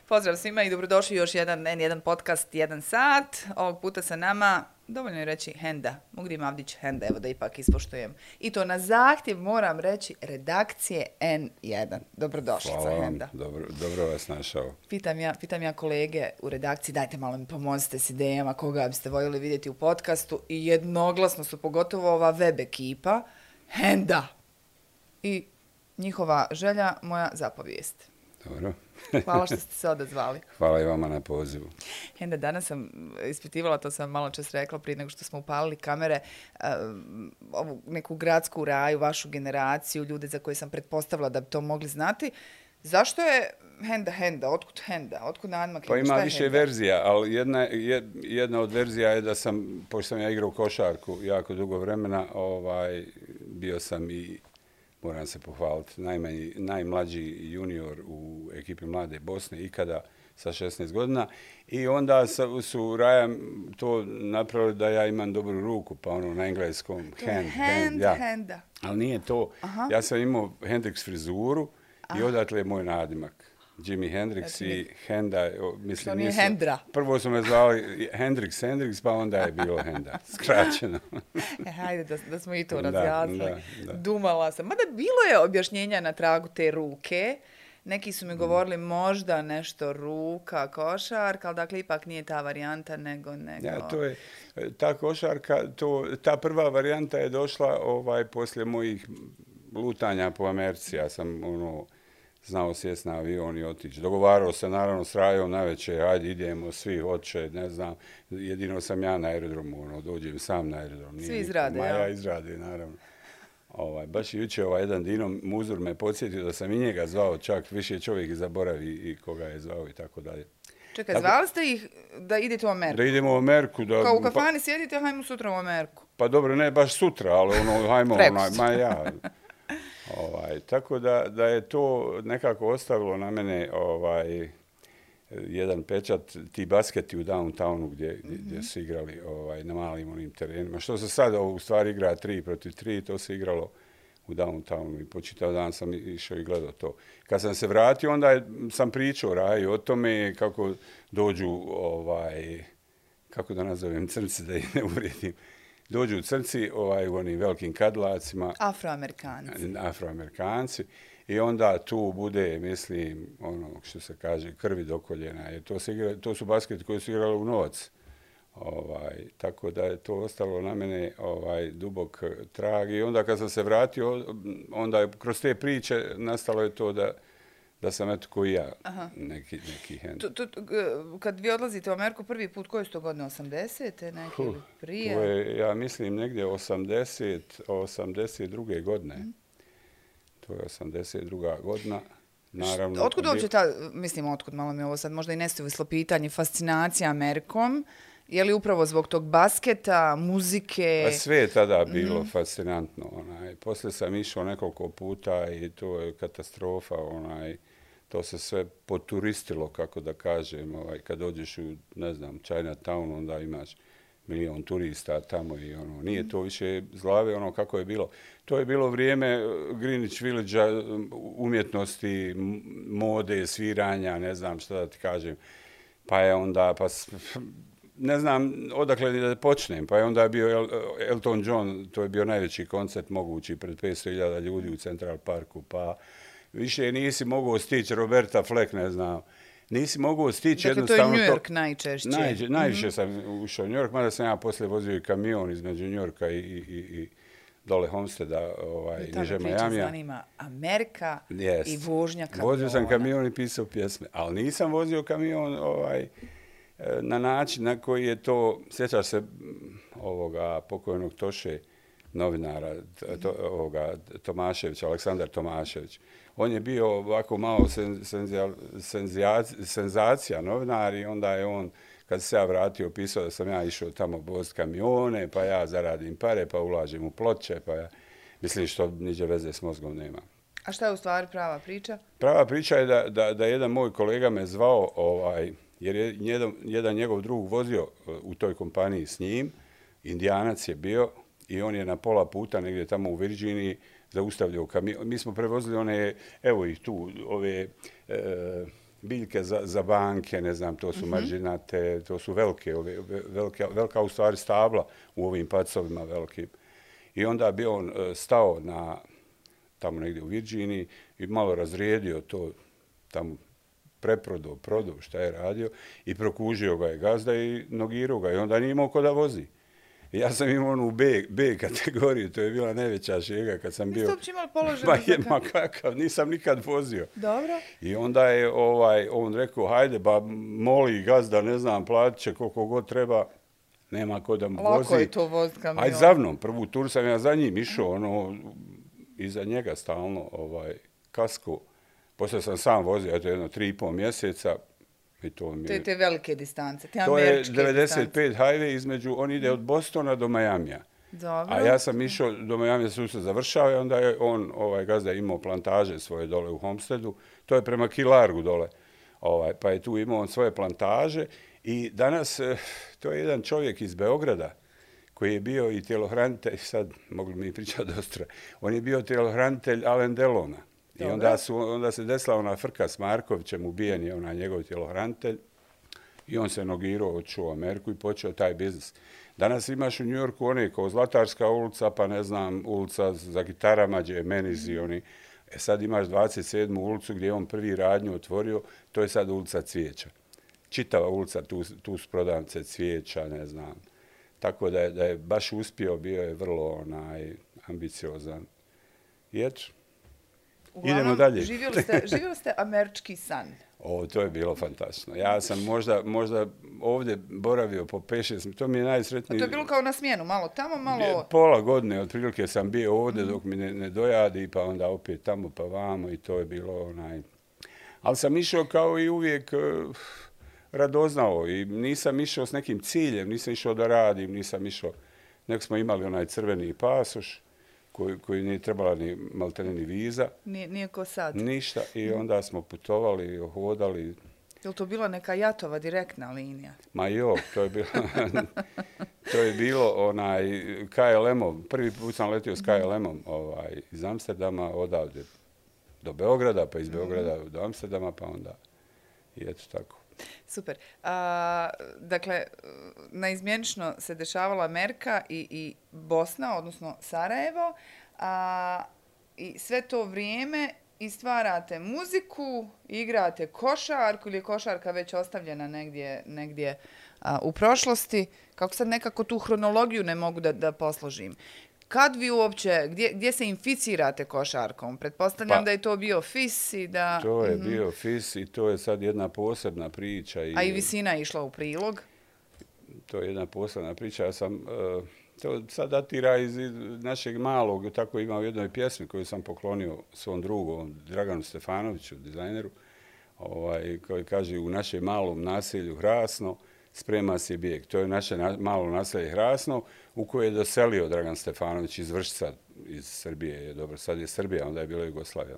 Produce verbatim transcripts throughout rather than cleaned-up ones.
Pozdrav svima i dobrodošli u još jedan en jedan podcast, jedan sat. Ovog puta sa nama, dovoljno je reći Henda, Mugdin Avdić Henda, evo da ipak ispoštujem. I to na zahtjev, moram reći, redakcije en jedan. Dobrodošlica, Hvala vam, Henda. dobro, dobro vas našao. Pitam ja, pitam ja kolege u redakciji, dajte malo mi pomozite s idejama koga biste voljeli vidjeti u podcastu i jednoglasno su pogotovo ova web ekipa, Henda. I njihova želja, moja zapovijest. Dobro. Hvala što ste se odazvali. Hvala i vama na pozivu. Henda, danas sam ispitivala, to sam malo čas rekla prije nego što smo upalili kamere, uh, ovu neku gradsku raju, vašu generaciju, ljude za koje sam pretpostavila da bi to mogli znati. Zašto je Henda Henda? Otkud Henda? Otkud nadmak? Pa ima više Henda? Verzija, ali jedna, jedna od verzija je da sam, pošto sam ja igrao košarku jako dugo vremena, ovaj, bio sam i moram se pohvaliti, najmanji, najmlađi junior u ekipi Mlade Bosne ikada sa šesnaest godina. I onda su Raja to napravili da ja imam dobru ruku, pa ono na engleskom hand, hand, hand, ja. Henda. Ali nije to. Aha. Ja sam imao Hendrix frizuru i odatle je moj nadimak. Jimi Hendrix i Henda. Mislim, to nije nisu, Hendra. Prvo su me zvali Hendrix, Hendrix, pa onda je bilo Henda. Skraćeno. E, hajde da, da smo i to razjasnili. Da, da, da. Dumala sam. Mada bilo je objašnjenja na tragu te ruke. Neki su mi govorili možda nešto ruka, košarka, ali dakle ipak nije ta varijanta nego... nego... Ja, to je, ta košarka, to, ta prva varijanta je došla ovaj, poslije mojih lutanja po Americi. Ja sam ono... znao sjest na avion i otići. Dogovarao se naravno s Rajom navečer, ajde idemo, svi hoće, ne znam, jedino sam ja na aerodromu, ono, dođem sam na aerodrom. Svi izrade, ja? Ja izrade, naravno. Ovaj, baš i jučer ovaj jedan Dino Muzur me podsjetio da sam i njega zvao, čak više čovjek zaboravi i koga je zvao i tako dalje. Čekaj, tako, zvali ste ih da idete u Ameriku? Da idemo u Ameriku. Da, kao u kafani pa, sjedite, hajmo sutra u Ameriku. Pa dobro, ne baš sutra, ali ono, hajmo, onaj, ma ja... Ovaj, tako da, da je to nekako ostavilo na mene ovaj, jedan pečat, ti basketi u downtownu gdje, mm-hmm. gdje su igrali ovaj, na malim onim terenima. Što se sad u stvari igra tri protiv tri, to se igralo u downtownu i po čitav dan sam išao i gledao to. Kad sam se vratio, onda je, sam pričao Raju o tome kako dođu, ovaj, kako da nazovem crnci, da ih ne uvrijedim, dođu crnci ovaj, u onim velikim kadlacima. Afroamerikanci. Afroamerikanci. I onda tu bude, mislim, ono što se kaže, krvi do koljena. Jer to, se igra, to su basketi koji su igrali u novac. Ovaj, tako da je to ostalo na mene ovaj, dubok trag. I onda kad sam se vratio, onda je kroz te priče nastalo je to da da sam eto koji ja, Aha. neki, neki hand. Tu, tu, kad vi odlazite u Ameriku prvi put, koje su to godine? osamdesete neke ili prije? To je, ja mislim, negdje osamdeset, osamdeset druge godine. Mm. To je osamdeset druga godina. Naravno, otkud uopće ta, mislim, otkud, malo mi ovo sad možda i nesuvislo pitanje, fascinacija Amerikom? Je li upravo zbog tog basketa, muzike? Pa sve je tada bilo mm. fascinantno. Onaj. Poslije sam išao nekoliko puta i to je katastrofa. Onaj. To se sve poturistilo, kako da kažem. Ovaj. Kad dođeš u, ne znam, Chinatown, onda imaš milion turista tamo i ono, nije mm. to više zlave ono kako je bilo. To je bilo vrijeme Greenwich Village-a, umjetnosti, mode, sviranja, ne znam šta da ti kažem. Pa je onda... Pa, ne znam odakle da počnem, pa je onda bio Elton John, to je bio najveći koncert mogući pred petsto hiljada ljudi u Central Parku, pa više nisi mogao stići Roberta Fleck, ne znam, nisi mogao stići dakle, jednostavno... Dakle, to je New York najčešće. Naj, najviše mm-hmm. sam ušao u New York, mada sam ja poslije vozio i kamion između New Yorka i, i, i, i dole Homesteada, ovaj, niže Majamija. To me priča zanima Amerika yes. i vožnja kamiona. Vozio sam kamion i pisao pjesme, ali nisam vozio kamion ovaj, na način na koji je to, sjećaš se ovoga pokojnog Toše, novinara to, ovoga, Tomaševića, Aleksandar Tomašević. On je bio ovako malo senzija, senzija, senzacija novinar i onda je on, kad se ja vratio, pisao da sam ja išao tamo vozit kamione, pa ja zaradim pare, pa ulažem u ploče, pa ja mislim što niđe veze s mozgom nema. A šta je u stvari prava priča? Prava priča je da, da, da jedan moj kolega me zvao, ovaj, jer je jedan, jedan njegov drug vozio u toj kompaniji s njim, Indijanac je bio i on je na pola puta negdje tamo u Virginiji zaustavljao kamion. Mi smo prevozili one, evo ih tu, ove e, biljke za, za banke, ne znam, to su mm-hmm. marđinate, to su velike, ove, velike, velika u stvari stabla u ovim pacovima velikim. I onda bi on stao na, tamo negdje u Virginiji i malo razrijedio to, tamo preprodao, prodao šta je radio i prokužio ga je gazda i nogirao ga i onda nije imao ko da vozi. I ja sam imao onu B, B kategoriju, to je bila najveća šega kad sam bio... Niste uopće imali položaj? Ma je, ma kakav, nisam nikad vozio. Dobro. I onda je ovaj, on rekao, hajde, ba moli gazda, ne znam, platit će koliko god treba, nema ko da mu vozi. Lako je to voz kamion. Aj za mnom, prvu tur sam ja za njim išao, ono, iza njega stalno, ovaj, kasko. Poslije sam sam vozio, eto, jedno tri i pol mjeseca. I to mi je... Te, te velike distance, te to američke je devedeset pet distance. highway između, on ide od Bostona do Majamija. Dobro. A ja sam išao do Majamija, su se završao i onda je on, ovaj gazda, imao plantaže svoje dole u Homesteadu. To je prema Key Largu dole. Ovaj, pa je tu imao on svoje plantaže i danas, to je jedan čovjek iz Beograda koji je bio i tjelohranitelj, sad mogli mi pričati dosta, on je bio tjelohranitelj Alain Delona. I onda, su, onda se desila ona frka s Markovićem, ubijen je ona njegov tjelohranitelj i on se nogirao, odšao u Ameriku i počeo taj biznis. Danas imaš u New Yorku one kao Zlatarska ulica, pa ne znam, ulica za gitarama, gdje je Menizi, oni. E sad imaš dvadeset sedmu ulicu gdje je on prvi radnju otvorio, to je sad ulica Cvijeća. Čitava ulica, tu, tu su prodavnice cvijeća, ne znam. Tako da je, da je baš uspio, bio je vrlo onaj, ambiciozan. I eto. Uglavnom, idemo dalje. Živjeli ste, živjeli ste američki san. O, to je bilo fantastično. Ja sam možda, možda ovdje boravio po pet šest, to mi je najsretniji... A to je bilo kao na smjenu, malo tamo, malo... Pola godine, otprilike sam bio ovdje dok mi ne, ne dojadi, pa onda opet tamo pa vamo i to je bilo onaj... Ali sam išao kao i uvijek uh, radoznao i nisam išao s nekim ciljem, nisam išao da radim, nisam išao... Nek smo imali onaj crveni pasoš, koji, koji nije trebala ni maltene ni viza. Nije, nije ko sad. Ništa. I onda smo putovali, hodali. Je li to bila neka Jatova direktna linija? Ma jo, to je bilo, to je bilo onaj K L M-om. Prvi put sam letio s K L M-om ovaj, iz Amsterdama odavde do Beograda, pa iz Beograda do Amsterdama, pa onda i eto tako. Super. A, dakle, naizmjenično se dešavala Amerika i, i Bosna, odnosno Sarajevo, a, i sve to vrijeme i stvarate muziku, igrate košarku ili je košarka već ostavljena negdje, negdje a, u prošlosti. Kako sad nekako tu hronologiju ne mogu da, da posložim. Kad vi uopće, gdje, gdje se inficirate košarkom? Pretpostavljam pa, da je to bio F I S i da... To je mm-hmm. bio F I S i to je sad jedna posebna priča. I, a i visina je išla u prilog? To je jedna posebna priča. Ja sam, uh, to sad datira iz našeg malog, tako ima u jednoj pjesmi koju sam poklonio svom drugu, Draganu Stefanoviću, dizajneru, ovaj, koji kaže u našem malom naselju Hrasno, sprema se bijeg. To je naše na, malo naselje Hrasno u koje je doselio Dragan Stefanović iz Vršca, iz Srbije. Je dobro, sad je Srbija, onda je bila Jugoslavija.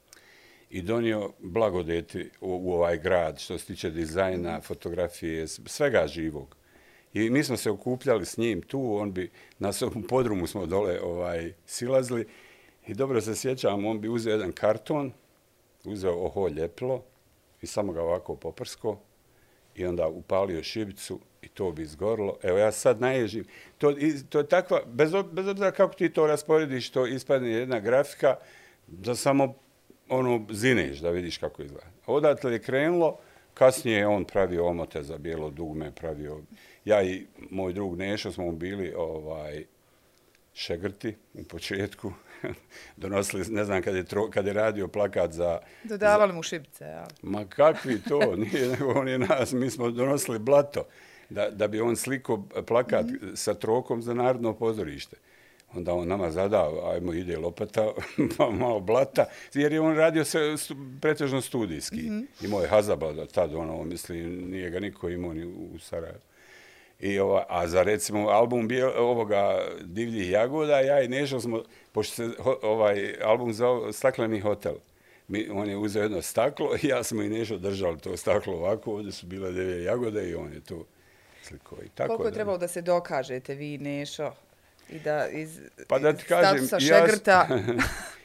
I donio blagodeti u, u ovaj grad što se tiče dizajna, fotografije, svega živog. I mi smo se okupljali s njim tu, on bi, na svom podrumu smo dole ovaj, silazili i dobro se sjećam, on bi uzeo jedan karton, uzeo oho ljepilo i samo ga ovako poprsko i onda upalio šibicu i to bi izgorilo. Evo ja sad naježim. To, to je takva, bez, bez obzira kako ti to rasporediš, to ispadne jedna grafika da samo ono zineš da vidiš kako izgleda. Odatle je krenulo, kasnije je on pravio omote za bijelo dugme, pravio... Ja i moj drug Nešo smo bili ovaj, šegrti u početku. Donosili, ne znam, kad je, tro, kad je radio plakat za... Dodavali za, mu šibice, ja. Ma kakvi to, nije, nego on je nas, mi smo donosili blato da, da bi on sliko plakat mm-hmm. sa trokom za Narodno pozorište. Onda on nama zadao, ajmo ide lopata, pa malo blata, jer je on radio se stu, pretežno studijski. Mm-hmm. Imao je Hazabada tad, ono, mislim, nije ga niko imao ni u Sarajevu. I ova, a za recimo album bio, ovoga Divljih jagoda, ja i Nešo smo, pošto se ovaj album zove Stakleni hotel, mi, on je uzeo jedno staklo i ja smo i Nešo držali to staklo ovako, ovdje su bile Divlje jagode i on je to sliko. I tako koliko je da, trebalo da se dokažete vi, Nešo? I da iz, pa da ti iz kažem, statusa šegrta...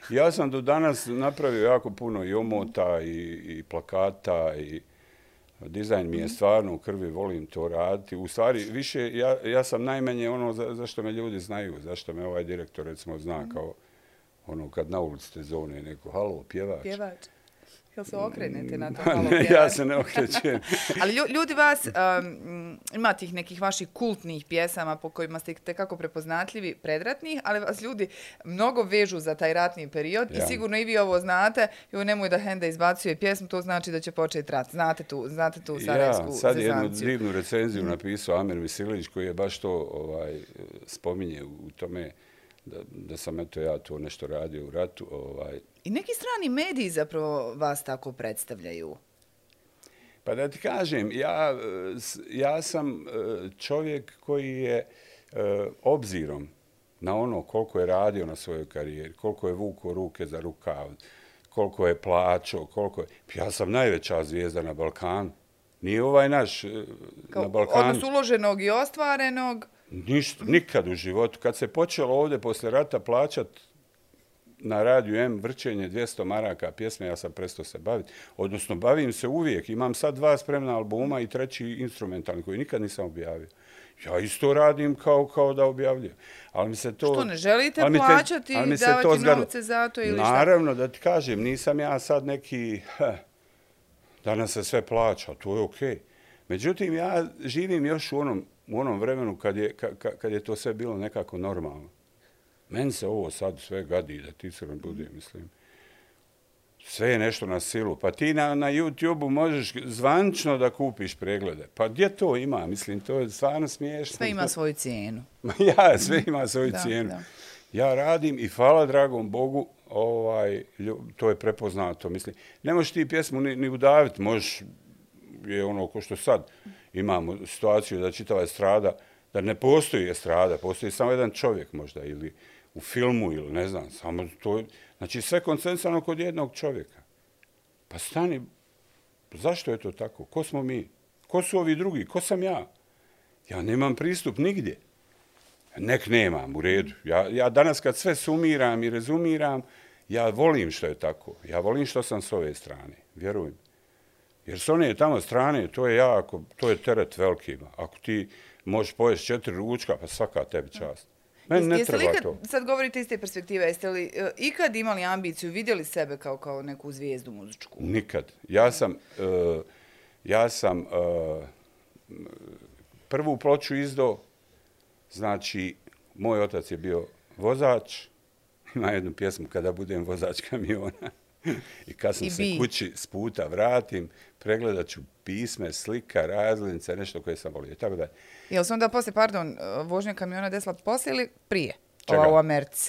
Ja sam do danas napravio jako puno i omota i, i plakata i dizajn mi je stvarno u krvi, volim to raditi. U stvari, više, ja, ja sam najmanje ono za, zašto me ljudi znaju, zašto me ovaj direktor recimo zna kao ono kad na ulici te zove neko, halo, pjevač. Pjevač. Jel se okrenete na to halo pjevač? Ja se ne okrećem. Ali ljudi vas, um, ima tih nekih vaših kultnih pjesama po kojima ste tekako prepoznatljivi predratnih, ali vas ljudi mnogo vežu za taj ratni period ja. I sigurno i vi ovo znate. Jo, nemoj da Henda izbacuje pjesmu, to znači da će početi rat. Znate tu, znate tu sarajevsku ja, sad zezanciju. Jednu divnu recenziju mm. napisao Amir Visilić koji je baš to ovaj, spominje u tome da, da sam eto ja to nešto radio u ratu. Ovaj. I neki strani mediji zapravo vas tako predstavljaju. Pa da ti kažem, ja, ja sam čovjek koji je obzirom na ono koliko je radio na svojoj karijeri, koliko je vukao ruke za rukav, koliko je plaćao, koliko je... Ja sam najveća zvijezda na Balkanu. Nije ovaj naš Kao, na Balkanu. Odnos uloženog i ostvarenog? Ništa, nikad u životu. Kad se počelo ovdje posle rata plaćati na radiju M vrćenje dvjesto maraka pjesme, ja sam prestao se baviti. Odnosno, bavim se uvijek. Imam sad dva spremna albuma i treći instrumentalni koji nikad nisam objavio. Ja isto radim kao, kao da objavljujem. Ali mi se to... Što ne želite plaćati i davati novce za to ili šta? Naravno, da ti kažem, nisam ja sad neki... Heh, danas se sve plaća, to je okej. Okay. Međutim, ja živim još u onom, u onom vremenu kad je, ka, kad je to sve bilo nekako normalno. Meni se ovo sad sve gadi, da ti se ne bude, mislim. Sve je nešto na silu. Pa ti na, na YouTube-u možeš zvančno da kupiš preglede. Pa gdje to ima? Mislim, to je stvarno smiješno. Sve ima svoju cijenu. Ja, sve ima svoju da, cijenu. Da. Ja radim i hvala dragom Bogu, ovaj, to je prepoznato. Mislim, ne možeš ti pjesmu ni, ni udaviti, možeš, je ono ko što sad imamo situaciju da čitava estrada, da ne postoji estrada, postoji samo jedan čovjek možda, ili u filmu, ili ne znam, samo to, znači sve koncentrirano kod jednog čovjeka. Pa stani, zašto je to tako? Ko smo mi? Ko su ovi drugi? Ko sam ja? Ja nemam pristup nigdje. Nek nemam, u redu. Ja, ja danas kad sve sumiram i rezumiram, ja volim što je tako. Ja volim što sam s ove strane, vjerujem. Jer s one tamo strane, to je jako, to je teret velikima. Ako ti možeš pojesti četiri ručka, pa svaka tebi čast. Meni ne treba ikad, to. Sad govorite iz te perspektive, jeste li uh, ikad imali ambiciju, vidjeli sebe kao, kao neku zvijezdu muzičku? Nikad. Ja sam, uh, ja sam uh, prvu ploču izdao, znači, moj otac je bio vozač, ima jednu pjesmu Kada budem vozač kamiona. I kad sam I se bi. kući s puta vratim, pregledat ću pisme, slika, razglednice, nešto koje sam volio. Tako da. Jel se onda poslije, pardon, vožnja kamiona desila poslije ili prije? Čega? Ova u Americi.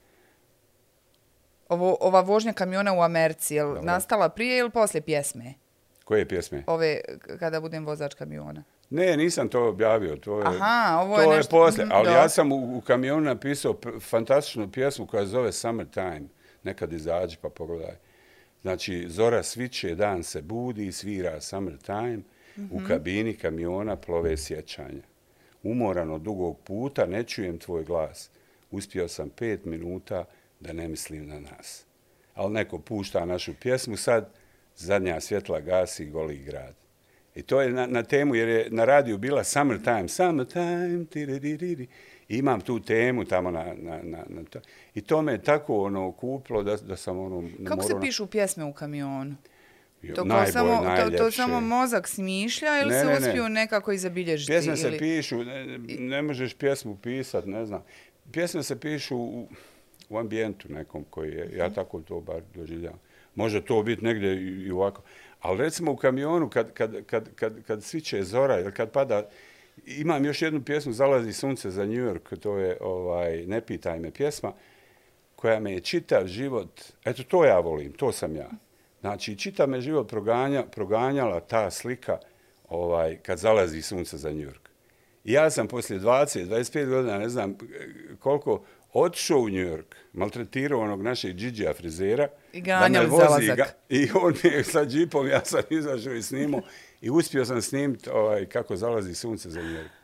Ovo, ova vožnja kamiona u Americi, je li nastala prije ili poslije pjesme? Koje pjesme? Ove, Kada budem vozač kamiona. Ne, nisam to objavio. To je, Aha, ovo je to nešto... je poslije. Ali Do. ja sam u, u kamionu napisao fantastičnu pjesmu koja zove Summertime. Nekad izađi pa pogledaj. Znači, zora sviće, dan se budi, svira Summertime, mm-hmm. u kabini kamiona plove sjećanja. Umoran od dugog puta, ne čujem tvoj glas. Uspio sam pet minuta da ne mislim na nas. Ali neko pušta našu pjesmu sad, zadnja svjetla gasi goli grad. I to je na, na temu, jer je na radiju bila Summertime, Summertime, tiri-ri-ri-ri. I imam tu temu tamo na, na, na, na to. I to me tako ono kupilo da, da sam ono... Kako se pišu pjesme u kamionu? Jo, to, najbolj, samo, to, to samo mozak smišlja ili ne, se uspiju ne. nekako izabilježiti? Pjesme ili... se pišu, ne, ne možeš pjesmu pisat, ne znam. Pjesme se pišu u, u ambijentu nekom koji je, ja tako to bar doživljam. Može to biti negdje i, i ovako. Ali recimo u kamionu kad, kad, kad, kad, kad sviće zora ili kad pada... Imam još jednu pjesmu, Zalazi sunce za New York, to je ovaj, Ne pitaj me pjesma, koja me je čitav život, eto to ja volim, to sam ja. Znači, čitav me život proganja, proganjala ta slika ovaj, kad zalazi sunce za New York. I ja sam poslije dvadeset, dvadeset pet godina, ne znam koliko, otišao u New York, maltretirao onog našeg Điđija frizera. I ganjali zalazak. Ga, I on je sa džipom, ja sam izašao i snimao. I uspio sam snimiti ovaj, kako zalazi sunce za New York.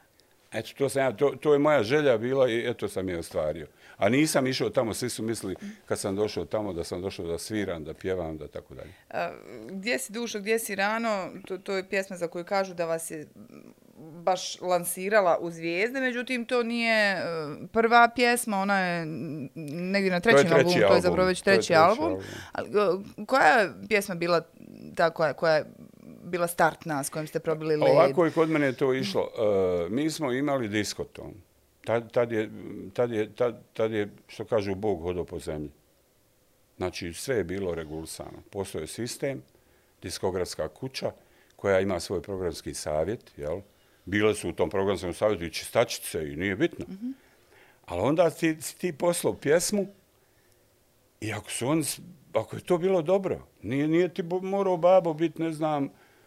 Eto, to, sam ja, to, to je moja želja bila i eto sam je ostvario. A nisam išao tamo, svi su mislili kad sam došao tamo da sam došao da sviram, da pjevam, da tako dalje. Gdje si dušo, gdje si rano, to, to je pjesma za koju kažu da vas je baš lansirala u zvijezde, međutim to nije prva pjesma, ona je negdje na trećem albumu, to je zapravo već treći album. album. Koja je pjesma bila ta koja, koja je bila startna s kojim ste probili led? Ovako je kod mene to išlo. Uh, mi smo imali diskoton. Tad, tad, je, tad, je, tad, tad je, što kažu, Bog hodao po zemlji. Znači, sve je bilo regulisano. Postoje sistem, diskografska kuća, koja ima svoj programski savjet, jel? Bile su u tom programskom savjetu i čistačice i nije bitno. Mm-hmm. Ali onda ti, ti poslao pjesmu i ako, su on, ako je to bilo dobro, nije, nije ti morao babo biti, ne znam,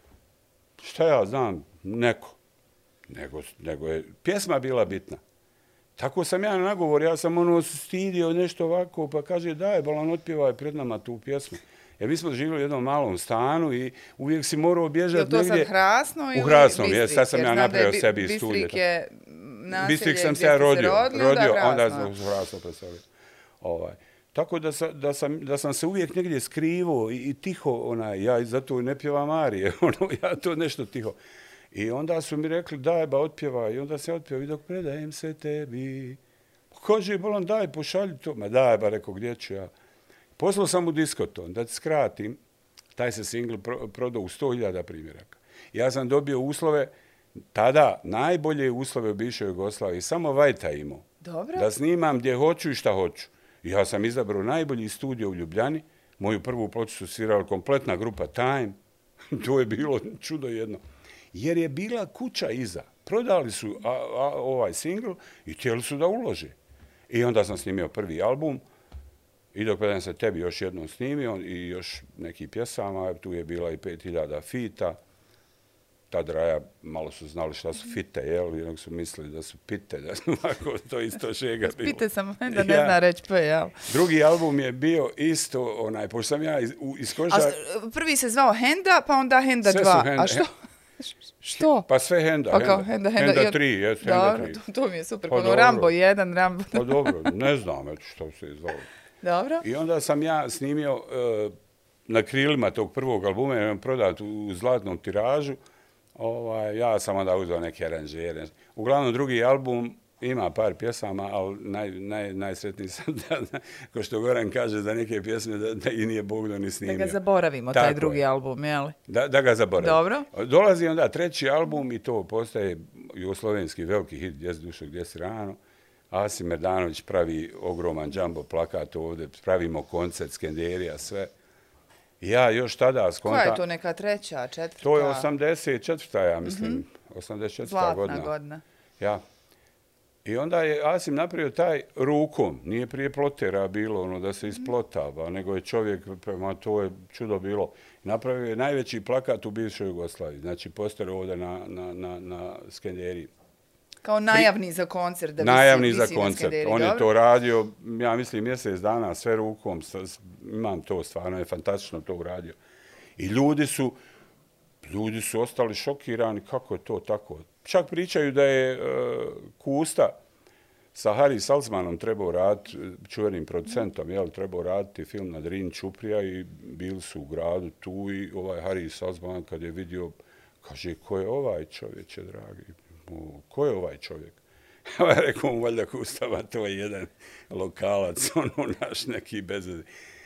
šta ja znam, neko. Nego, nego je pjesma bila bitna. Tako sam ja na nagovor, ja sam ono stidio nešto ovako, pa kaže daj, bolan, otpjevaj pred nama tu pjesmu. Jer mi smo živjeli u jednom malom stanu i uvijek si morao bježati negdje. Je to sad Hrasno ili u Hrasnom, Bistrik? Sad sam ja napravio bi, sebi Bistrik studiju. Bistrik je naselje Bistrik sam gdje se ja rodio, se rodili, rodio onda onda sam Hrasno preselio. Ovaj. Tako da sam, da, sam, da sam se uvijek negdje skrivo i, i tiho, onaj, ja zato ne pjevam arije, ono, ja to nešto tiho. I onda su mi rekli, daj ba, otpjevaj. I onda se otpjeva i dok predajem se tebi. Kaže, bolan, daj, pošalji to. Ma daj, ba, rekao, gdje ću ja? Poslao sam u diskoton, da ti skratim, taj se singl pro, prodao u sto hiljada primjeraka. Ja sam dobio uslove, tada najbolje uslove u bivšoj Jugoslaviji, samo Vajta imao. Dobro. Da snimam gdje hoću i šta hoću. Ja sam izabrao najbolji studio u Ljubljani, moju prvu ploču su svirali kompletna grupa Time, to je bilo čudo jedno. Jer je bila kuća iza. Prodali su a, a, ovaj singl i htjeli su da ulože. I onda sam snimio prvi album i dok predajem se tebi još jednom snimio i još neki pjesama, tu je bila i pet hiljada fita. Tad raja malo su znali šta su fite, jel? Jednog su mislili da su pite, da su ovako to isto šega bilo. Pite sam, da ne ja. zna reći p, jel? Drugi album je bio isto, onaj, pošto sam ja iz, iz koža... A prvi se zvao Henda, pa onda Henda dva. Henda, a što? Što? Pa sve Henda. Pa kao Henda, Henda, Henda tri, jes, Henda tri. To, to mi je super, pa ono Rambo jedan, Rambo dva. Pa dobro, ne znam, eto što se je zvalo. Dobro. I onda sam ja snimio uh, na krilima tog prvog albuma, jer prodat u zlatnom tiražu. Ovaj, ja sam onda uzeo neke aranžere. Uglavnom, drugi album ima par pjesama, ali naj, naj, najsretniji sam da, da, ko što Goran kaže, za neke pjesme da, da i nije Bog da ni snimio. Da ga zaboravimo, taj Tako drugi je. album, jel? Da, da ga zaboravimo. Dobro. Dolazi onda treći album i to postaje jugoslovenski veliki hit, Gdje si dušo, gdje si rano. Asim Merdanović pravi ogroman džambo plakat ovdje, pravimo koncert, Skenderija, sve. Ja još tada skonta... Koja je to neka treća, četvrta? To je osamdeset četvrta, ja mislim. Mm-hmm. osamdeset četvrta Zlatna godina. godina. Ja. I onda je Asim napravio taj rukom. Nije prije plotera bilo ono da se isplotava, nego je čovjek, prema to je čudo bilo. Napravio je najveći plakat u bivšoj Jugoslaviji. Znači, poster ovdje na, na, na, na Skenderiji. Kao najavni za koncert. Da najavni visi, za visi koncert. On dobro? je to radio, ja mislim, mjesec dana, sve rukom. Imam to, stvarno je fantastično to uradio. I ljudi su, ljudi su ostali šokirani kako je to tako. Čak pričaju da je uh, Kusta sa Harry Salzmanom trebao raditi, čuvenim producentom, jel, trebao raditi film na Drini Ćuprija i bili su u gradu tu i ovaj Harry Salzman kad je vidio, kaže, ko je ovaj čovječe, dragi? Ko je ovaj čovjek? Ja rekao mu, valjda Kustava, to je jedan lokalac, ono naš neki bezvezi.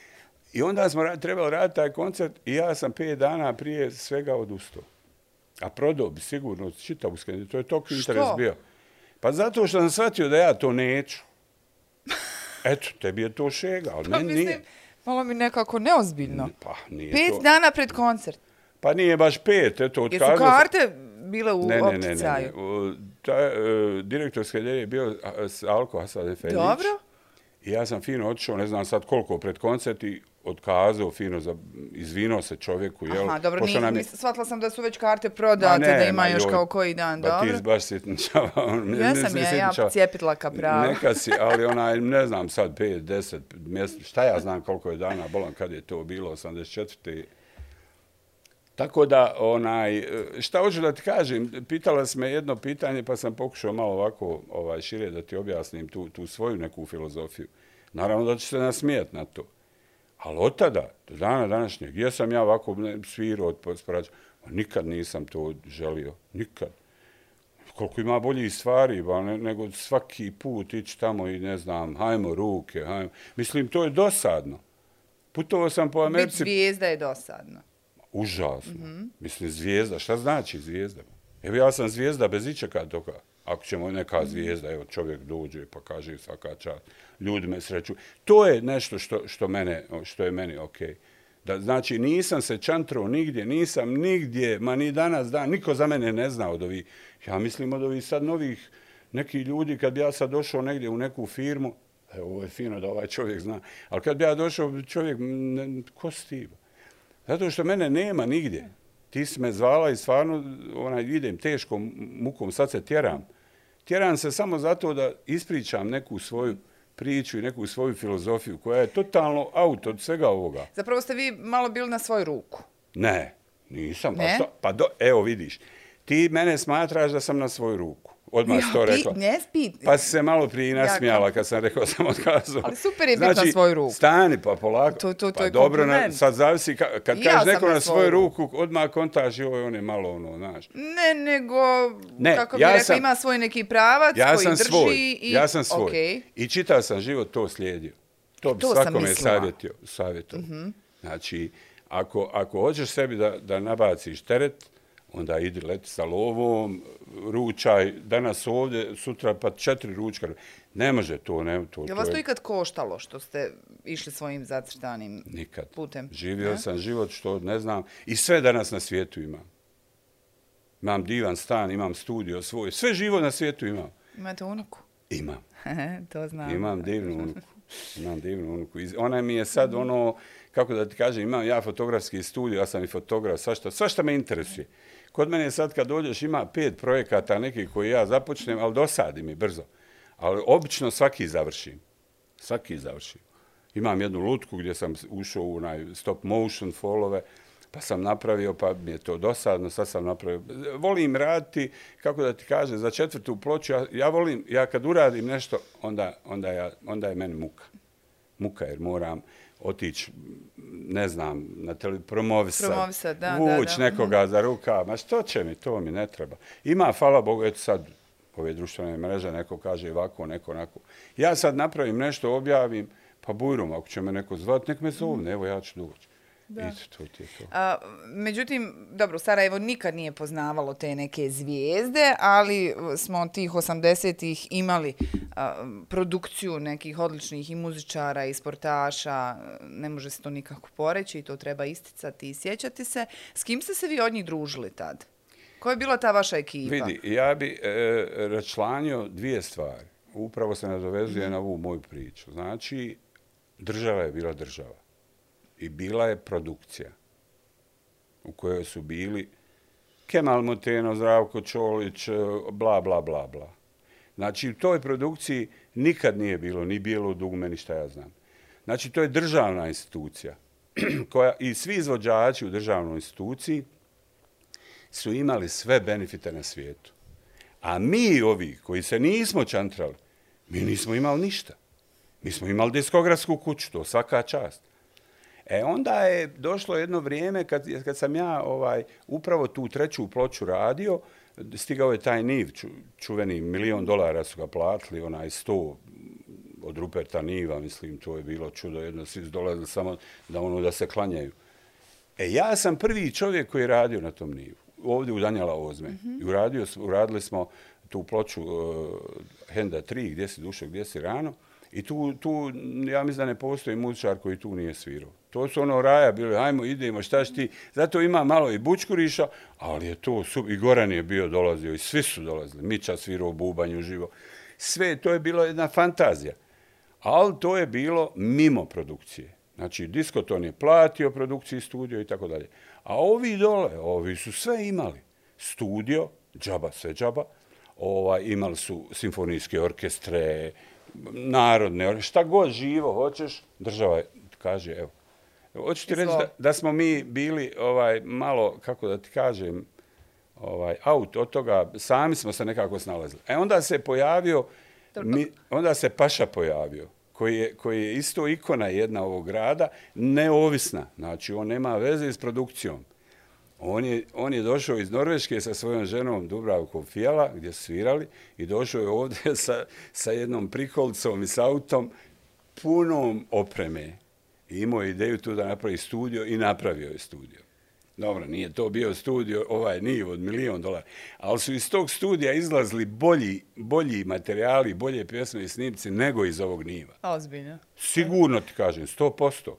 I onda smo trebali raditi taj koncert i ja sam pet dana prije svega odustao. A prodao bi sigurno čitavu Skenderiju. To je toliko interes bio. Pa zato što sam shvatio da ja to neću. Eto, tebi je to šega, ali meni nije. Mislim, malo mi nekako neozbiljno. Pa nije Pet to... dana pred koncert. Pa nije baš pet, eto, otkazao sam... Jesu karte bile u ne, opticaju? Ne, ne, ne. Ta, uh, direktor Skenderije je bio Alko Hasadefeđić. Dobro. I ja sam fino otišao, ne znam sad koliko pred koncert i otkazao fino, za, izvinuo se čovjeku. Jel? Aha, dobro, nije, nam je... shvatila sam da su već karte prodate, ne, da ima još joj, kao koji dan, ba, dobro. Ti baš sitničava. Ja sam je, ja cijepitla ka pravo. Neka si, ali onaj, ne znam sad, pet, deset mjeseci, šta ja znam koliko je dana, bolam kad je to bilo, osamdeset četvrte Tako da, onaj, šta hoću da ti kažem, pitala si me jedno pitanje, pa sam pokušao malo ovako ovaj, šire da ti objasnim tu, tu svoju neku filozofiju. Naravno da ću se nasmijati na to. Ali od tada, do dana današnjeg, gdje sam ja ovako svirao od sporađa, nikad nisam to želio. Nikad. Koliko ima boljih stvari, ba, ne, nego svaki put ići tamo i ne znam, hajmo ruke, hajmo. Mislim, to je dosadno. Putovao sam po Americi. Biti zvijezda je dosadno. Užasno. Mm-hmm. Mislim, zvijezda. Šta znači zvijezda? Evo, ja sam zvijezda bez ičega toga. Ako ćemo neka zvijezda, evo, čovjek dođe pa kaže svaka čast, ljudi me sreću. To je nešto što, što, mene, što je meni okej. Okay. Da, znači, nisam se čantrao nigdje, nisam nigdje, ma ni danas dan, niko za mene ne zna od ovih. Ja mislim od ovih sad novih neki ljudi, kad bi ja sad došao negdje u neku firmu, evo, ovo je fino da ovaj čovjek zna, ali kad bi ja došao čovjek, ne, ko si ti? Zato što mene nema nigdje. Ti si me zvala i stvarno onaj, idem teškom mukom, sad se tjeram. Tjeram se samo zato da ispričam neku svoju priču i neku svoju filozofiju koja je totalno out od svega ovoga. Zapravo ste vi malo bili na svoju ruku. Ne, nisam. Ne? Pa, što, pa do, evo vidiš, ti mene smatraš da sam na svoju ruku. Odmah ja, si to rekla. Ne spit. Pa si se malo prije nasmijala ja, kad sam rekao sam otkazao. Ali super je biti znači, na svoju ruku. Stani pa polako. To, to, to pa je dobro, kompliment. Na, sad zavisi, ka, kad ja kažeš neko na, na svoju ruku, ruku odmah kontaš i ovo on je malo ono, znaš. Ne, nego, ne, kako bi ja rekla, sam, ima svoj neki pravac ja koji sam drži. Svoj, I, ja sam svoj. Okay. I čitav sam život to slijedio. To bi to svakome savjetio. savjetio. Mm-hmm. Znači, ako, ako hoćeš sebi da, da nabaciš teret, onda idi leti sa lovom, ručaj, danas ovdje, sutra pa četiri ručka. Ne može to. Ne, to je vas to, to je... ikad koštalo što ste išli svojim zacrtanim Nikad. putem? Živio ne? sam život što ne znam. I sve danas na svijetu imam. Imam divan stan, imam studio svoj. Sve živo na svijetu imam. Imate unuku? Imam. To znam. Imam divnu unuku. Imam divnu unuku. Ona mi je sad ono, kako da ti kažem, imam ja fotografski studio, ja sam i fotograf, svašta, svašta me interesuje. Kod mene sad kad dođeš ima pet projekata nekih koji ja započnem, ali dosadi mi brzo. Ali obično svaki završim. Svaki završim. Imam jednu lutku gdje sam ušao u onaj stop motion fallove, pa sam napravio, pa mi je to dosadno, sad sam napravio. Volim raditi, kako da ti kažem, za četvrtu ploču, ja, ja volim, ja kad uradim nešto, onda, onda, ja, onda je meni muka. Muka jer moram otići, ne znam, na tele, promovisat, promovisat da, vuć da, da. nekoga za ruka, ma što će mi, to mi ne treba. Ima, hvala Bogu, eto sad, ove društvene mreže, neko kaže ovako, neko onako. Ja sad napravim nešto, objavim, pa bujrum, ako će me neko zvati, nek me zovne, evo ja ću doći. Da. To ti je to. A, međutim, dobro, Sarajevo nikad nije poznavalo te neke zvijezde, ali smo tih osamdesetih imali a, produkciju nekih odličnih i muzičara i sportaša, ne može se to nikako poreći i to treba isticati i sjećati se. S kim ste se vi od njih družili tad? Koja je bila ta vaša ekipa? Vidi, ja bi e, račlanio dvije stvari. Upravo se nadovezuje mm. na ovu moju priču. Znači, država je bila država. I bila je produkcija u kojoj su bili Kemal Muteno, Zdravko Čolić, bla, bla, bla, bla. Znači, u toj produkciji nikad nije bilo ni bijelo dugme, ni šta ja znam. Znači, to je državna institucija. koja, I svi izvođači u državnoj instituciji su imali sve benefite na svijetu. A mi, ovi koji se nismo čantrali, mi nismo imali ništa. Mi smo imali diskografsku kuću, to svaka čast. E onda je došlo jedno vrijeme kad, kad sam ja ovaj, upravo tu treću ploču radio, stigao je taj Niv, ču, čuveni milion dolara su ga platili, onaj sto od Ruperta Niva, mislim, to je bilo čudo jedno, svi su dolazili samo da ono da se klanjaju. E ja sam prvi čovjek koji je radio na tom Nivu, ovdje u Danjela Ozme. Mm-hmm. I uradio, uradili smo tu ploču uh, Henda tri, gdje si dušo, gdje si rano, i tu, tu, ja mislim da ne postoji muzičar koji tu nije svirao. To su ono raja bili, hajmo, idemo, šta si ti. Zato ima malo i Bučkuriša, ali je to, i Goran je bio dolazio, i svi su dolazili. Mića svirao, bubanj uživo. Sve, to je bilo jedna fantazija. Ali to je bilo mimo produkcije. Znači, Diskoton je platio produkciji, studio i tako dalje. A ovi dole, ovi su sve imali. Studio, džaba, sve džaba. Ovaj, imali su simfonijske orkestre, narodne, šta god živo hoćeš, država kaže, evo, hoću ti reći da, da smo mi bili ovaj, malo, kako da ti kažem, ovaj, out od toga, sami smo se nekako snalazili. E onda se pojavio, mi, onda se Paša pojavio, koji je, koji je isto ikona jedna ovog grada, neovisna, znači on nema veze s produkcijom. On je, on je došao iz Norveške sa svojom ženom Dubravkom Fijala, gdje su svirali, i došao je ovdje sa, sa jednom prikolicom i s autom punom opreme. I imao je ideju tu da napravi studio i napravio je studio. Dobro, nije to bio studio, ovaj nivo od milijon dolara, ali su iz tog studija izlazili bolji, bolji materijali, bolje pjesme i snimci nego iz ovog niva. Ozbiljno. Sigurno ti kažem, sto posto.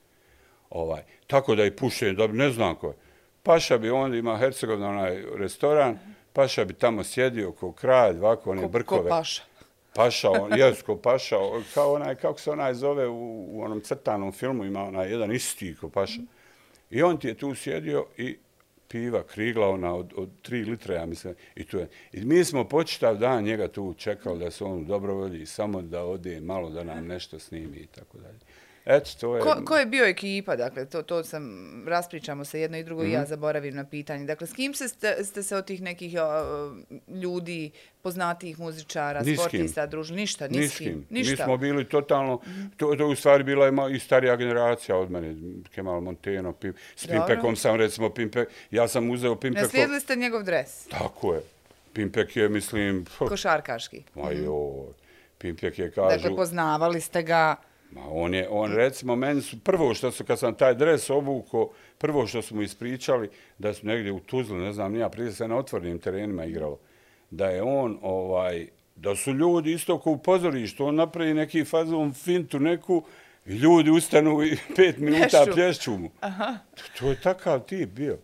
Ovaj, tako da i pušenje, da ne znam ko je. Paša bi onda ima Hercegovina onaj restoran, Paša bi tamo sjedio ko kralj, ovako one ko, brkove. Ko Paša. Paša, on, jes, ko Paša, kao onaj, kako se onaj zove u, u onom crtanom filmu, ima onaj jedan isti ko Paša. I on ti je tu sjedio i piva, krigla ona od, od tri litre, ja mislim. I, tu je. I mi smo počitav dan njega tu čekali da se on dobrovolji, samo da ode malo da nam nešto snimi i tako dalje. Eto, to je... Ko, ko je bio ekipa? Dakle, to, to sam, raspričamo se jedno i drugo mm-hmm. i ja zaboravim na pitanje. Dakle, s kim se ste, ste se od tih nekih o, ljudi, poznatijih muzičara, sportista, družili? Ništa, ni s kim. Ništa. Mi smo bili totalno, to, to u stvari bila je i starija generacija od mene, Kemal Monteno, Pim, s Pimpekom sam recimo, Pimpek, ja sam uzeo Pimpekov... Naslijedili ste njegov dres? Tako je. Pimpek je, mislim... Košarkaški. Ma joj, Pimpek je, kažu... Dakle, poznavali ste ga... Ma on je, on recimo, meni su prvo što su, kad sam taj dres obuko, prvo što su mu ispričali, da su negdje u Tuzli, ne znam, nija, prije se na otvorenim terenima igralo, da je on, ovaj, da su ljudi isto kao u pozorištu, on napravi neki fazon fintu neku, i ljudi ustanu i pet minuta plješću mu. Aha. To, to je takav tip bio.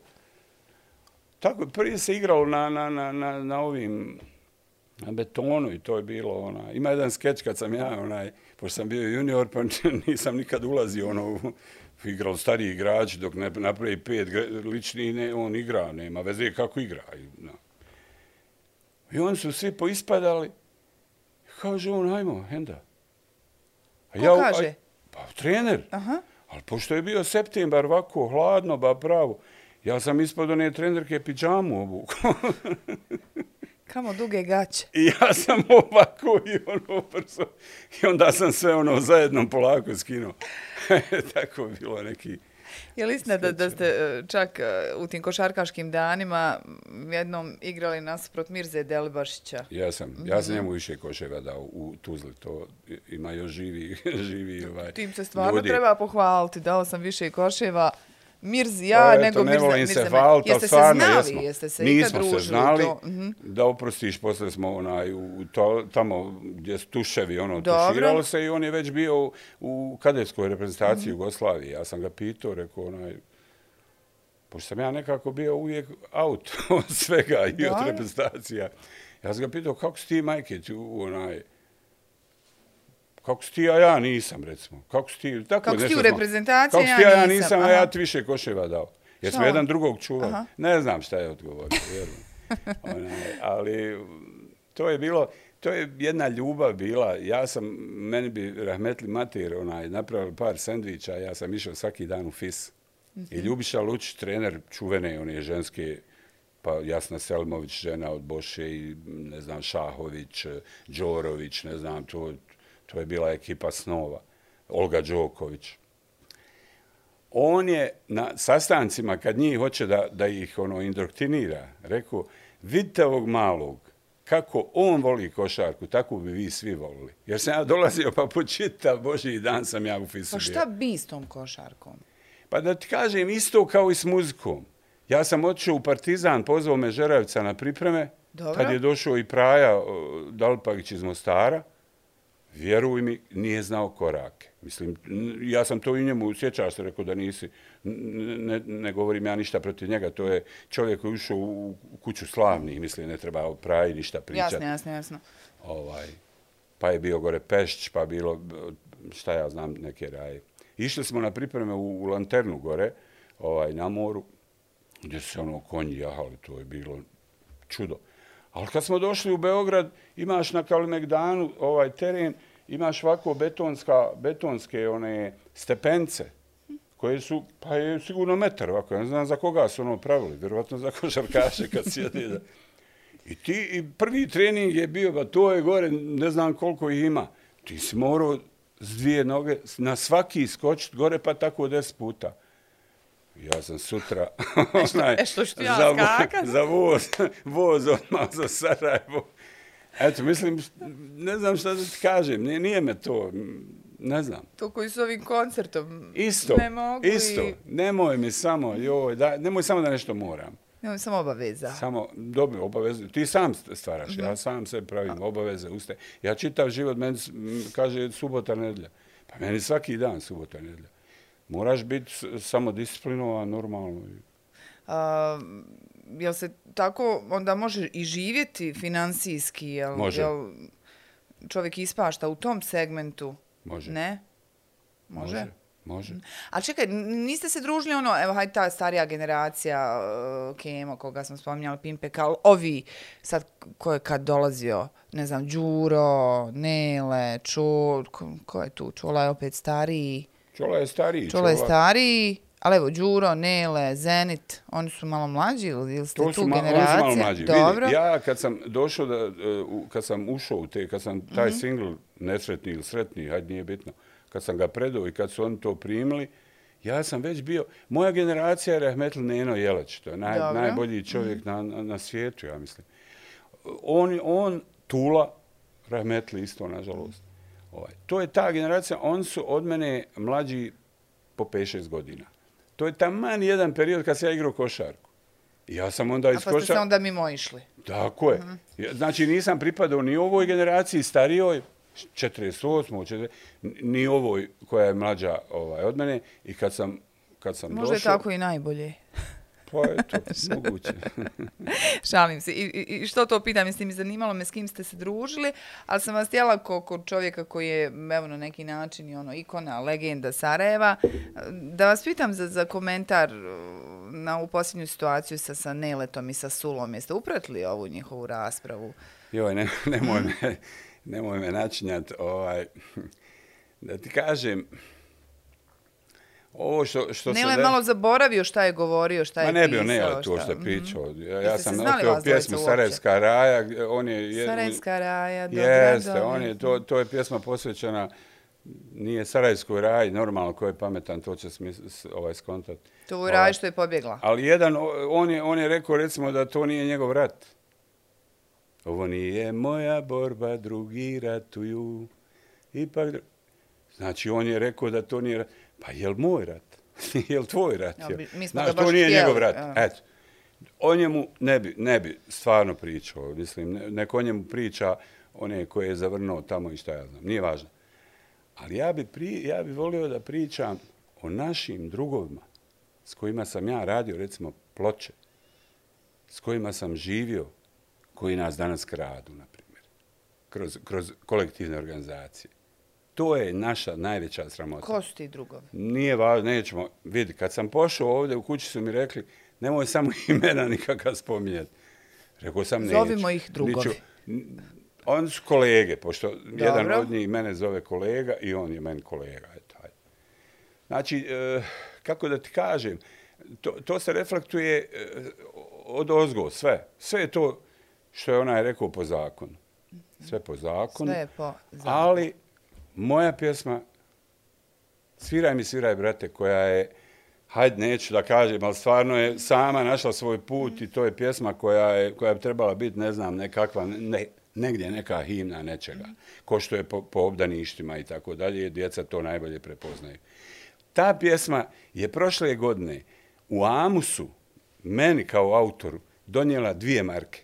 Tako, prije se igralo na, na, na, na, na ovim, na betonu i to je bilo, ona, ima jedan skeč kad sam ja, onaj, pošto sam bio junior, pa nisam nikad ulazio, ono, igrao stariji igrač, dok ne napravi pet lični, ne, on igra, nema veze kako igra. I, no. I oni su svi poispadali, kaže on, ajmo, henda. A ko ja, kaže? Aj, pa trener. Aha. Ali pošto je bio septembar, ovako, hladno, ba pravo, ja sam ispod one trenerke pidžamu obukao. Kamo duge gaće. I ja sam ovako i ono brzo. I onda sam sve ono zajedno polako skinuo. Tako je bilo neki... Je li istina da, da ste čak u tim košarkaškim danima jednom igrali nasuprot Mirze Delibašića? Ja sam. Ja sam njemu više koševa dao u Tuzli. To ima još živi, živi ovaj, tim se stvarno ljudi. Treba pohvaliti. Dao sam više koševa Mirzi, ja, eto, nego ne Mirza. volim se hvaliti, ali stvarno jesmo. Jeste se Nismo ikad se znali, to? Uh-huh. Da oprostiš, posle smo onaj, u to, tamo gdje su tuševi, ono, tuširalo se i on je već bio u, u kadetskoj reprezentaciji uh-huh. Jugoslavije. Ja sam ga pitao, rekao, onaj, pošto sam ja nekako bio uvijek out od svega i od reprezentacija. Ja sam ga pitao, kako si ti, majke, tu, onaj, kako si ti, a ja nisam, recimo. Kako si ti, tako kako si ti u reprezentaciji, ja nisam. Kako si ti, a ja nisam, a ja ti više koševa dao. Jer smo jedan drugog čuvali. Aha. Ne znam šta je odgovorio, vjerujem. Ali to je bilo, to je jedna ljubav bila. Ja sam, meni bi rahmetli mater onaj, napravili par sendviča, ja sam išao svaki dan u Fis. Mm-hmm. I Ljubiša Lučić, trener čuvene, one ženske, pa Jasna Selmović, žena od Boše i ne znam, Šahović, Đorović, ne znam, to, to je bila ekipa snova. Olga Đoković. On je na sastancima, kad njih hoće da, da ih ono indoktrinira, rekao, vidite ovog malog, kako on voli košarku, tako bi vi svi volili. Jer sam ja dolazio, pa po čitav Božji dan sam ja u Fisu bio. Pa šta bi s tom košarkom? Pa da ti kažem, isto kao i s muzikom. Ja sam otišao u Partizan, pozvao me Žeravica na pripreme, dobro. Kad je došao i Praja Dalpagić iz Mostara, vjeruj mi, nije znao korake. Mislim, ja sam to i njemu sjećao se, rekao da nisi, ne, ne govorim ja ništa protiv njega, to je čovjek koji je ušao u kuću slavnih, mislim, ne treba o Praji ništa pričati. Jasno, jasno, jasno. Ovaj, pa je bio gore Pešć, pa bilo, šta ja znam, neke raje. Išli smo na pripreme u, u Lanternu gore, ovaj, na moru, gdje se ono konji jahali, to je bilo čudo. Ali kad smo došli u Beograd, imaš na Kalemegdanu ovaj teren, imaš ovako betonska, betonske one stepence koje su, pa je sigurno metar ovako, ne znam za koga su ono pravili, vjerovatno za košarkaše kad sjedi. Da. I ti, i prvi trening je bio, ba to je gore, ne znam koliko ih ima. Ti si morao s dvije noge na svaki skočiti gore, pa tako deset puta. Ja sam sutra e što, e što ću ja za, skakat? za voz, voz odmah za Sarajevo. Eto, mislim, ne znam šta da ti kažem, nije, nije me to, ne znam. To koji s ovim koncertom isto, ne mogu isto. I... Nemoj mi samo, joj, da, nemoj samo da nešto moram. Nemoj samo obaveza. Samo, dobro, obaveze. Ti sam stvaraš, mm-hmm. ja sam sebi pravim obaveze, ustaje. Ja čitav život, meni kaže subota, nedjelja. Pa meni svaki dan subota, nedjelja. Moraš biti samodisciplinovan, normalno. A, jel se tako onda može i živjeti finansijski? Jel, može. Jel čovjek ispašta u tom segmentu? Može. Ne? Može? Može. Može. A čekaj, niste se družili ono, evo, hajde ta starija generacija, uh, Kemo, koga smo spominjali, Pimpek, ali ovi sad ko je kad dolazio, ne znam, Đuro, Nele, Čul, ko, ko je tu? Čula je opet stariji. Čula je stariji. Čula je stariji, ali evo, Đuro, Nele, Zenit, oni su malo mlađi ili ste to tu ma, generacija? Oni su malo mlađi. Dobro. Vidi, ja kad sam došao, da, uh, kad sam ušao u te, kad sam taj mm-hmm. single, nesretni ili sretni, hajde nije bitno, kad sam ga predao i kad su oni to primili, ja sam već bio, moja generacija je Rahmetli Neno Jeleć, to je naj, najbolji čovjek mm-hmm. na, na svijetu, ja mislim. On, on Tula, Rahmetli isto, nažalost. Ovaj. To je ta generacija, oni su od mene mlađi po pet šest godina. To je taman jedan period kad sam ja igrao košarku. I ja sam onda iz košarku... A pa ste se onda mimo išli. Tako je. Mm-hmm. Znači nisam pripadao ni ovoj generaciji starijoj, četrdeset osam četrdeset ni ovoj koja je mlađa ovaj, od mene. I kad sam, kad sam Možda došao... je tako i najbolje. Pa eto, moguće. Šalim se. I, I što to pitam? Mislim, mi zanimalo me s kim ste se družili, ali sam vas htjela kod čovjeka koji je, evo, na neki način i ono, ikona, legenda Sarajeva, da vas pitam za, za komentar na ovu posljednju situaciju sa, sa Neletom i sa Sulom. Jeste upratili ovu njihovu raspravu? Joj, ne, nemoj, hmm? me, nemoj me načinjati. Ovaj, da ti kažem... Ovo što, što Nele je da... malo zaboravio šta je govorio, šta je pisao. Ma ne bio Nele to što je pričao. Mm-hmm. Ja, ja sam otkrio pjesmu Sarajevska raja. On je, je, Sarajevska raja, dobro. Jeste, on je, to, to je pjesma posvećena, nije Sarajevskoj raji, normalno ko je pametan, to će smis, ovaj, skontati. To je raj što je pobjegla. Ali jedan, on je, on je rekao recimo da to nije njegov rat. Ovo nije moja borba, drugi ratuju. Ipak, znači on je rekao da to nije rat. Pa je li moj rat? Je li tvoj rat? Ja, mi smo Znaš, ga baš to nije htjeli. njegov rat. Ja. Eto. O njemu ne bi, ne bi stvarno pričao. Mislim, ne, neko o njemu priča one koje je zavrnuo tamo i šta ja znam. Nije važno. Ali ja bi, pri, ja bi volio da pričam o našim drugovima s kojima sam ja radio, recimo, Ploče, s kojima sam živio, koji nas danas kradu, na primjer, kroz, kroz kolektivne organizacije. To je naša najveća sramota. Ko su ti drugovi? Nije važno, nećemo. Vidi, kad sam pošao ovdje, u kući su mi rekli, nemoj samo imena nikakav spominjati. Rekao sam, neću. Zovimo ih drugovi. Neću. Oni su kolege, pošto Dobro. jedan od njih mene zove kolega i on je meni kolega. Eto, ajde. Znači, e, kako da ti kažem, to, to se reflektuje e, od ozgo, sve. Sve je to što je onaj rekao po zakonu. Sve po zakonu. Sve je po zakonu. Ali moja pjesma, Sviraj mi, sviraj, brate, koja je, hajde, neću da kažem, ali stvarno je sama našla svoj put i to je pjesma koja je, koja bi trebala biti, ne znam, nekakva, ne, negdje neka himna nečega, ko što je po, po obdaništima i tako dalje, djeca to najbolje prepoznaju. Ta pjesma je prošle godine u Amusu, meni kao autoru, donijela dvije marke.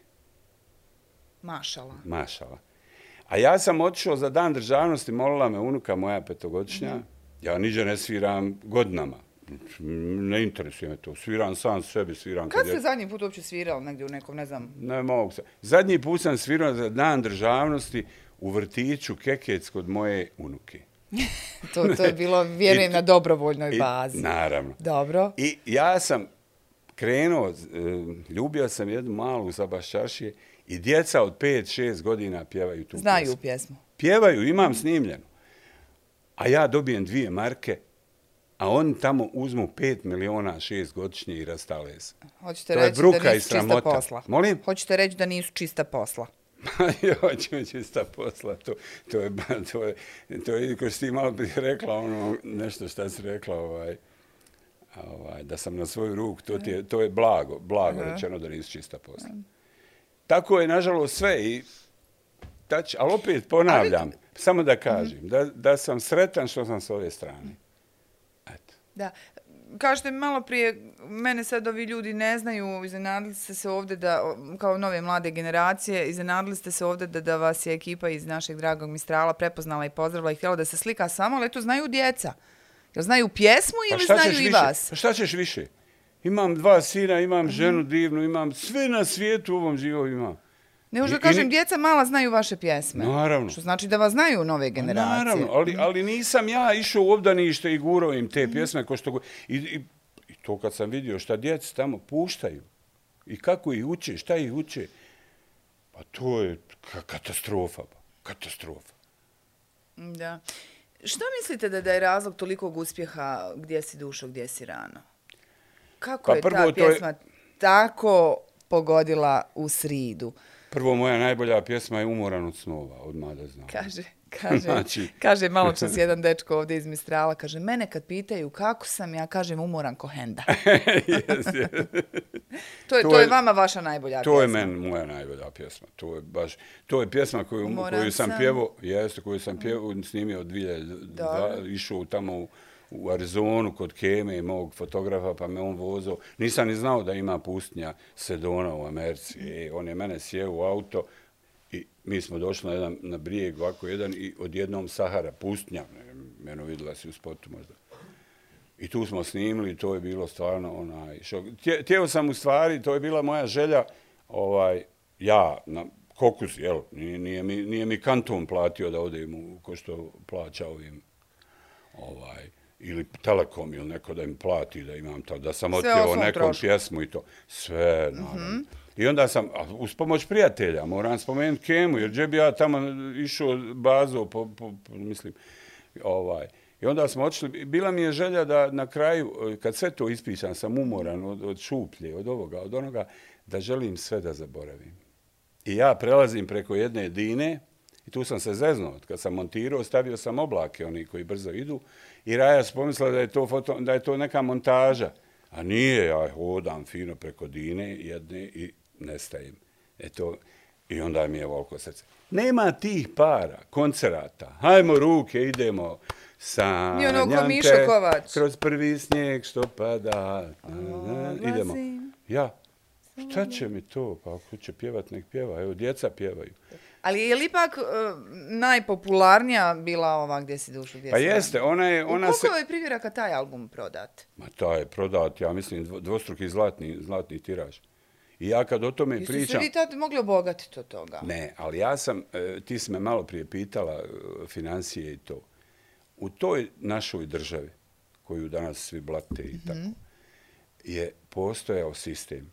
Mašala. Mašala. A ja sam otišao za dan državnosti, molila me unuka moja petogodišnja. Mm-hmm. Ja niđe ne sviram godinama. Ne interesuje me to. Sviram sam sebi, sviram... Kad, kad ste zadnji put uopće svirali negdje u nekom, ne znam... Ne mogu se. Zadnji put sam svirao za dan državnosti u vrtiću Kekec kod moje unuke. to, to je bilo, vjerujem, na dobrovoljnoj I, bazi. Naravno. Dobro. I ja sam krenuo, ljubio sam jednu malu za Baščaršije i djeca od pet šest godina pjevaju tu Znaju pjesmu. pjesmu. Pjevaju, imam snimljeno. A ja dobijem dvije marke a oni tamo uzmu pet miliona šest godišnje i rastale se. Hoćete to je reći bruka da i nisu čista sramota. posla. Molim? Hoćete reći da nisu čista posla. Hoćemo čista posla. To, to, je, to, je, to je, ko si ti malo prije rekla, ono, nešto šta si rekla, ovaj, ovaj, da sam na svoju ruku, to, ti je, to je blago, blago Aha. rečeno da nisu čista posla. Tako je, nažalost, sve. I, tač, ali opet ponavljam, ali, samo da kažem, mm-hmm. da, da sam sretan što sam s ove strane. Eto. Da. Kažete mi malo prije, mene sad ovi ljudi ne znaju, iznenadili ste se ovdje da, kao nove mlade generacije, iznenadili ste se ovdje da, da vas je ekipa iz našeg dragog Mistrala prepoznala i pozdravila i htjela da se slika samo, ali eto znaju djeca. Jel znaju pjesmu ili pa znaju i više? vas? Pa šta ćeš više? Imam dva sina, imam ženu divnu, imam sve na svijetu u ovom životu imam. Ne možda I, kažem, i, djeca mala znaju vaše pjesme. Naravno. Što znači da vas znaju nove generacije. Naravno, ali, ali nisam ja išao u obdanište i gurao im te pjesme. Ko što, i, i, I to kad sam vidio šta djeca tamo puštaju i kako ih uče, šta ih uče, pa to je katastrofa. Katastrofa. Da. Što mislite da, da je razlog tolikog uspjeha Gdje si dušo, gdje si rano? Kako pa je prvo, ta pjesma je... tako pogodila u sridu? Prvo, moja najbolja pjesma je Umoran od snova, odmah da znam. Kaže, kaže, znači... kaže malo čas jedan dečko ovdje iz Mistrala, kaže, mene kad pitaju kako sam, ja kažem umoran ko henda. yes, yes. to, je, to, to je vama vaša najbolja to pjesma. To je meni moja najbolja pjesma. To je baš, to je pjesma koju, koju sam pjevao, jeste, koju sam pjevao, snimio od dvije, išao tamo u, u Arizonu kod Keme i mog fotografa, pa me on vozao. Nisam ni znao da ima pustinja Sedona u Americi. E, on je mene sjeo u auto i mi smo došli na, jedan, na brijeg, ovako jedan, i odjednom Sahara, pustinja. Meno vidjela si u spotu možda. I tu smo snimili, to je bilo stvarno onaj šok. Htio sam u stvari, to je bila moja želja, ovaj, ja, na Kokus, jel, nije, nije, mi, nije mi kanton platio da odem u, ko što plaća ovim, ovaj, ili Telekom ili neko da im plati da imam to, da sam otpjevao nekom trošku. Pjesmu i to. Sve, naravno. Mm-hmm. I onda sam, uz pomoć prijatelja, moram spomenuti Kemu, jer gdje bi ja tamo išao bazo, po, po, po, mislim, ovaj. I onda smo otišli, bila mi je želja da na kraju, kad sve to ispričam, sam umoran od, od šuplje, od ovoga, od onoga, da želim sve da zaboravim. I ja prelazim preko jedne Dine, i tu sam se zeznuo, kad sam montirao, stavio sam oblake, oni koji brzo idu, i Raja se pomislila da je to, foto, da je to neka montaža. A nije, ja hodam fino preko Dine jedne i nestajem. Eto, i onda mi je volko srce. Nema tih para, koncerata, hajmo ruke, idemo, sanjam te, kroz prvi snijeg što pada, idemo. Ja, šta će mi to? Pa ako će pjevat, nek pjeva. Evo, djeca pjevaju. Ali je li ipak uh, najpopularnija bila ova Gdje si dušo, gdje pa si jeste, ona je... Ona u koliko se... je primjeraka taj album prodat? Ma taj je prodat, ja mislim, dvostruki zlatni, zlatni tiraž. I ja kad o tome Jeste pričam... Jeste se vi tad mogli obogatiti od toga? Ne, ali ja sam, ti si me malo prije pitala, financije i to. U toj našoj državi, koju danas svi blate i tako, mm-hmm. je postojao sistem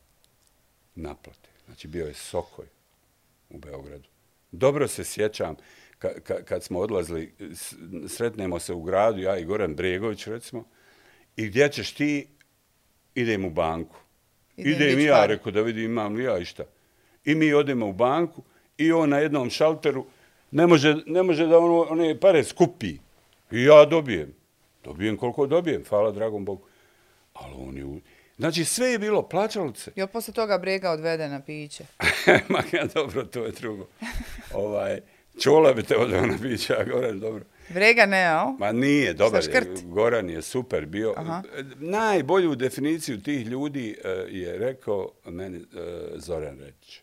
naplate. Znači, bio je Sokoj u Beogradu. Dobro se sjećam, ka, ka, kad smo odlazili, sretnemo se u gradu, ja i Goran Bregović, recimo, i gdje ćeš ti, idem u banku. Idem, idem i ja, rekao, da vidim imam li ja išta. I mi odemo u banku i on na jednom šalteru ne može, ne može da ono, one pare skupi. I ja dobijem. Dobijem koliko dobijem, hvala dragom Bogu. Ali on je... U... Znači, sve je bilo, plaćalo se. I posle toga Brega odvede na piće. Ma ja, dobro, to je drugo. ovaj, Čola bi te odveo na piće, a Goran, dobro. Brega ne, a? Ma nije, dobar je. Goran je super bio. Aha. Najbolju definiciju tih ljudi uh, je rekao meni uh, Zoran Rečić.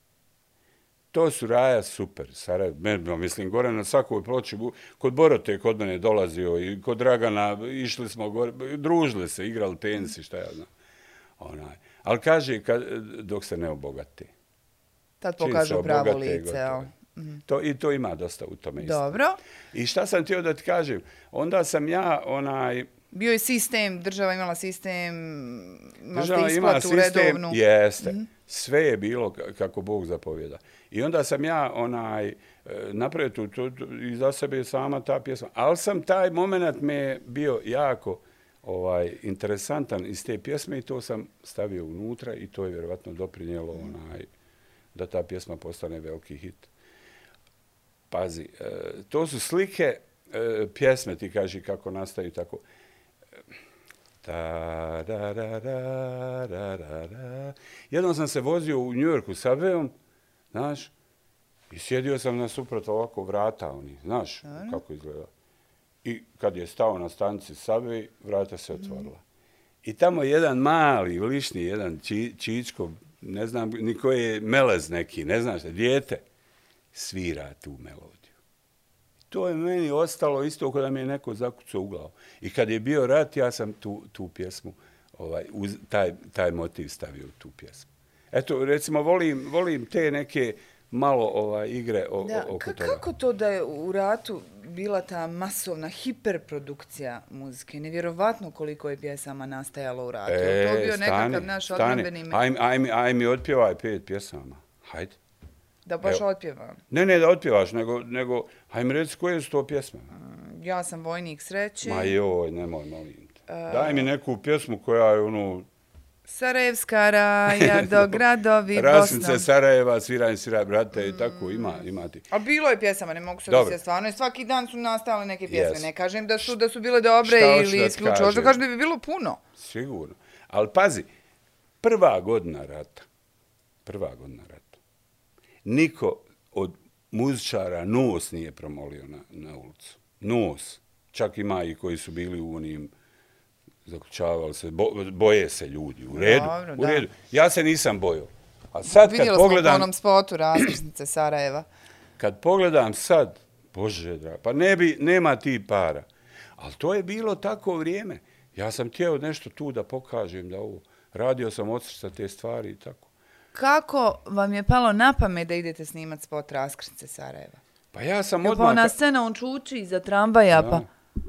To su Raja super. Sarajevo, mislim, Goran na svakoj ploči, kod Borote kod mene dolazio i kod Dragana, išli smo gore, družili se, igrali tenis i šta ja znam. Onaj. Ali kaže, kad, dok se ne obogate. Tad pokažu pravo lice, ali... Mm-hmm. To, I to ima dosta u tome isto. Dobro. I šta sam htio da ti kažem? Onda sam ja, onaj... Bio je sistem, država imala sistem, država ima sistem, redovnu. Jeste. Mm-hmm. Sve je bilo kako Bog zapovjeda. I onda sam ja onaj, napravio tu, tu, tu i za sebe je sama ta pjesma. Ali sam taj moment me je bio jako ovaj, interesantan iz te pjesme i to sam stavio unutra i to je vjerovatno doprinijelo onaj, da ta pjesma postane veliki hit. Pazi, to su slike pjesme, ti kaži kako nastaju tako. Da, da, da, da, da, da, da. Jednom sam se vozio u New Yorku sa Subwayom, znaš, i sjedio sam nasuprot ovako vrata, oni, znaš Ajde. kako izgleda. I kad je stao na stanici Subway, vrata se otvorila. Mm. I tamo jedan mali, lišni, jedan či, čičko, ne znam, ni koji je melez neki, ne znaš, dijete, svira tu melodiju. To je meni ostalo isto kada mi je neko zakucao u glavu. I kad je bio rat, ja sam tu, tu pjesmu, ovaj, uz, taj, taj motiv stavio u tu pjesmu. Eto, recimo, volim, volim te neke malo ovaj, igre o, da, oko ka, toga. Kako to da je u ratu bila ta masovna hiperprodukcija muzike? Nevjerovatno koliko je pjesama nastajalo u ratu. E, to bio stani, nekakav naš odbrambeni... Aj, aj, aj mi otpjevaj pet pjesama. Hajde. Da baš Evo. otpjevam. Ne, ne da otpjevaš, nego, nego hajme reći koje su to pjesme. Mm, ja sam vojnik sreće. Ma joj, nemoj, molim te. Uh, Daj mi neku pjesmu koja je ono... Sarajevska raja do gradovi Bosnom. Rasnice Sarajeva, sviraj, sviraj, brate, i tako, ima, ima ti. A bilo je pjesama, ne mogu se da se stvarno. I svaki dan su nastale neke pjesme. Yes. Ne kažem da su, da su bile dobre ili isključivo. Možda kažem da bi bilo puno. Sigurno. Ali pazi, prva godina rata, prva godina rata, niko od muzičara nos nije promolio na, na ulicu. Nos. Čak ima i koji su bili u onim, zaključavali se, bo, boje se ljudi. U redu, Dobro, u redu. Ja se nisam bojao. A sad kad Vidjela pogledam... smo u onom spotu raskrsnice Sarajeva. Kad pogledam sad, Bože draga, pa ne bi, nema ti para. Ali to je bilo tako vrijeme. Ja sam htio nešto tu da pokažem da ovo. Radio sam od srca te stvari i tako. Kako vam je palo na pamet da idete snimat spot Raskrsnice Sarajeva? Pa ja sam odmah... Pa ona scena, on čuči iza tramvaja, pa...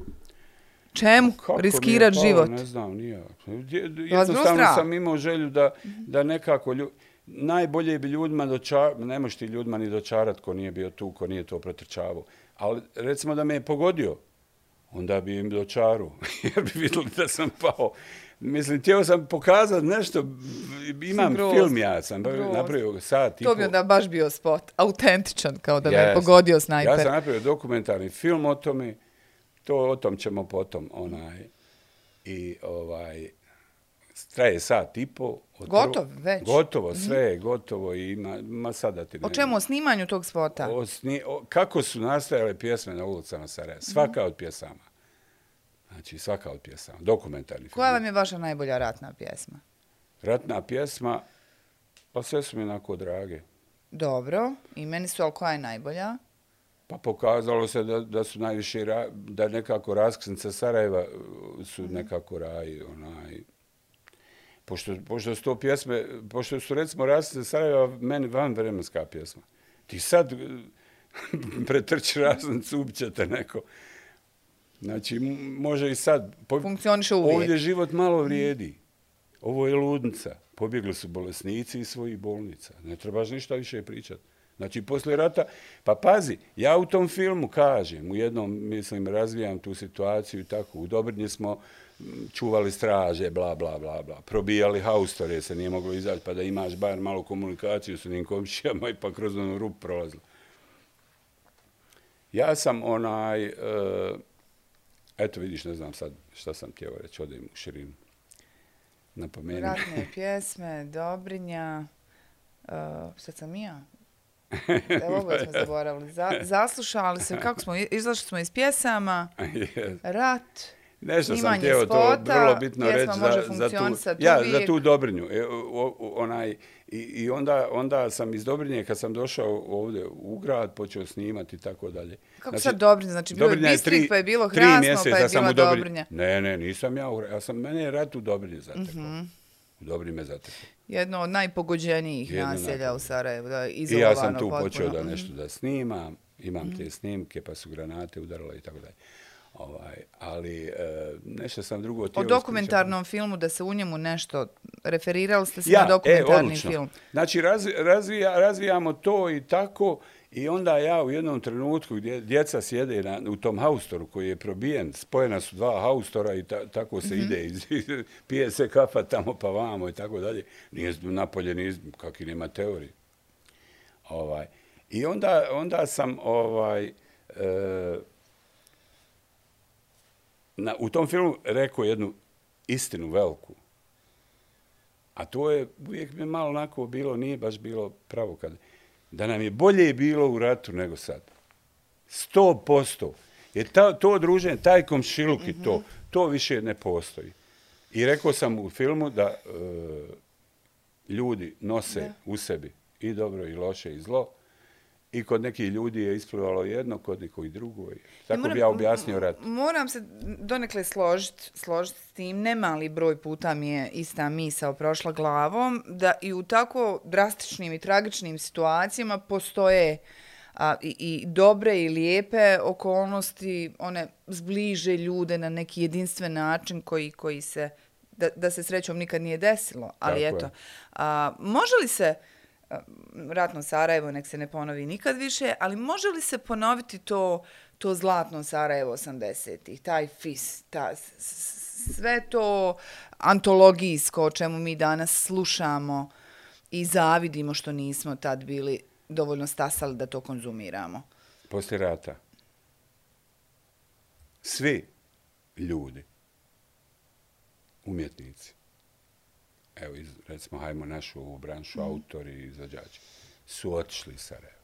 Čemu? Riskirat život? Ne znam, nije. Jednostavno sam imao želju da, da nekako... Lju... Najbolje bi ljudima dočarat... Ne možeš ti ljudima ni dočarat ko nije bio tu, ko nije to protrčavao. Ali recimo da me je pogodio, onda bi im dočaru. Jer bi vidjeli da sam pao. Mislim, htio sam pokazati nešto, imam Groz. film, ja sam Groz. napravio sat i To bi onda baš bio spot, autentičan, kao da yes. me je pogodio snajper. Ja sam napravio dokumentarni film o tome, to o tom ćemo potom, onaj, i ovaj, traje sat i po. Gotov već? Gotovo, sve je gotovo i ima, ma sada ti ne... O čemu, o snimanju tog spota? O sni, o, kako su nastajale pjesme na ulicama Sarajeva, svaka mm. od pjesama. Znači, svaka od pjesama, dokumentarni film. Koja vam je vaša najbolja ratna pjesma? Ratna pjesma, pa sve su mi onako drage. Dobro, i meni su, ali koja je najbolja? Pa pokazalo se da, da su najviše, da nekako Raskrsnice Sarajeva su nekako raj, onaj... Pošto, pošto su to pjesme, pošto su recimo Raskrsnice Sarajeva meni vanvremenska pjesma. Ti sad pretrči Raskrsnicu, ubit te neko. Znači, može i sad... Funkcioniše uvijek. Ovdje život malo vrijedi. Ovo je ludnica. Pobjegli su bolesnici iz svojih bolnica. Ne trebaš ništa više pričati. Znači, poslije rata... Pa pazi, ja u tom filmu kažem, u jednom, mislim, razvijam tu situaciju i tako. U Dobrinji smo čuvali straže, bla, bla, bla, bla. Probijali haustore, se nije moglo izaći, pa da imaš bar malo komunikaciju s onim komšijama i pa kroz onu rupu prolazilo. Ja sam onaj... Uh, Eto, vidiš, ne znam sad šta sam htio reći, odem u širinu. Napomenim. Ratne pjesme, Dobrinja, uh, sad sam ja. Evo, ovo smo zaboravili. Za, zaslušali se, kako smo, izlašli smo iz pjesama, yes. rat, Nešto sam htio to vrlo bitno reći za, za, tu, ja, za tu Dobrinju. E, o, o, onaj, I i onda, onda sam iz Dobrinje, kad sam došao ovdje u grad, počeo snimati i tako dalje. Kako znači, sad Dobrinja? Znači, bilo je Bistrik, pa je bilo Hrasno, pa je bila Dobrinja. Ne, ne, nisam ja. Ja sam, mene je rat u Dobrinje zatekao. Mm-hmm. U Dobrinje me zatekao. Jedno od najpogođenijih Jedno naselja najpog... u Sarajevu. Da, I ja sam tu potpuno. počeo da nešto da snimam. Imam mm-hmm. te snimke, pa su granate udarale i tako dalje. Ovaj, ali e, nešto sam drugo htio... O dokumentarnom filmu, da se u njemu nešto... Referirali ste se ja, na dokumentarni e, film. Znači, razvi, razvija, razvijamo to i tako i onda ja u jednom trenutku gdje djeca sjede na, u tom haustoru koji je probijen, spojena su dva haustora i ta, tako se mm-hmm. ide, iz, pije se kafa tamo pa vamo i tako dalje. Nije napolje, nije, kakvi nema teorije. Ovaj, I onda, onda sam ovaj... E, Na, u tom filmu rekao jednu istinu veliku. A to je, uvijek mi malo onako bilo, nije baš bilo pravo kad... Da nam je bolje bilo u ratu nego sad. Sto posto. Jer ta, to druženje, taj komšiluk i mm-hmm. to, to više ne postoji. I rekao sam u filmu da e, ljudi nose da. u sebi i dobro i loše i zlo. I kod nekih ljudi je isplivalo jedno, kod nekog drugo. Tako moram, bi ja objasnio rat. Moram se donekle složiti složit s tim. Nemali broj puta mi je ista misao prošla glavom da i u tako drastičnim i tragičnim situacijama postoje a, i, i dobre i lijepe okolnosti, one zbliže ljude na neki jedinstven način koji, koji se, da, da se srećom nikad nije desilo. Ali tako eto, a, može li se... ratno Sarajevo, nek se ne ponovi nikad više, ali može li se ponoviti to, to zlatno Sarajevo osamdesetih, taj F I S, ta, sve to antologijsko o čemu mi danas slušamo i zavidimo što nismo tad bili dovoljno stasali da to konzumiramo? Poslije rata svi ljudi, umjetnici, evo, recimo, hajmo našu ovu branšu, mm. autori i izvođači, su otišli iz Sarajeva.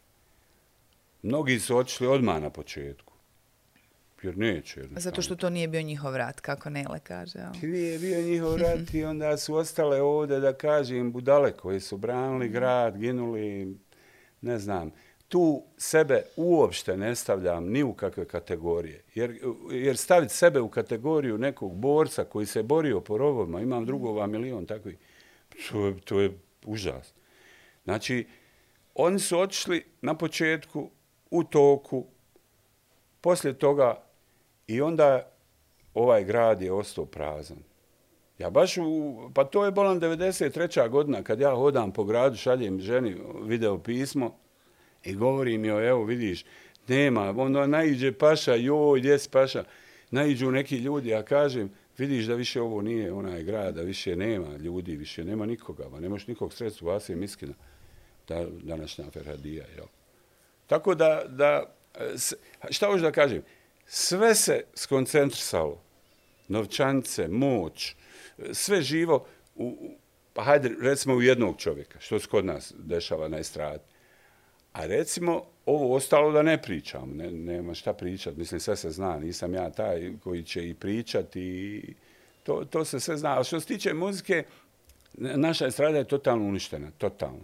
Mnogi su otišli odmah na početku. Jer neće. Zato što to nije bio njihov rat, kako Nele kaže. Nije bio njihov rat i onda su ostale ovdje, da kažem, budale koji su branili grad, ginuli, ne znam. Tu sebe uopšte ne stavljam ni u kakve kategorije. Jer, jer staviti sebe u kategoriju nekog borca koji se borio po rovovima, imam drugova milion takvih, to je, to je užas. Znači, oni su otišli na početku, u toku, poslije toga i onda ovaj grad je ostao prazan. Ja baš u, pa to je bolan devedeset treća godina kad ja hodam po gradu, šaljem ženi video pismo, i govori mi, evo vidiš, nema, onda naiđe paša, joj, gdje si paša, naiđu neki ljudi, ja kažem, vidiš da više ovo nije onaj grad, da više nema ljudi, više nema nikoga, ba, nemaš nikog sredstva, Vasije Miskina, da, današnja Ferhadija, jel? Tako da, da, šta hoću da kažem, sve se skoncentrisalo, novčanice, moć, sve živo, u, pa hajde, recimo u jednog čovjeka, što se kod nas dešava na estradi. A recimo, ovo ostalo da ne pričam, ne, nema šta pričat, mislim, sve se zna, nisam ja taj koji će i pričati, i to, to se sve zna. Ali što se tiče muzike, naša estrada je totalno uništena, totalno.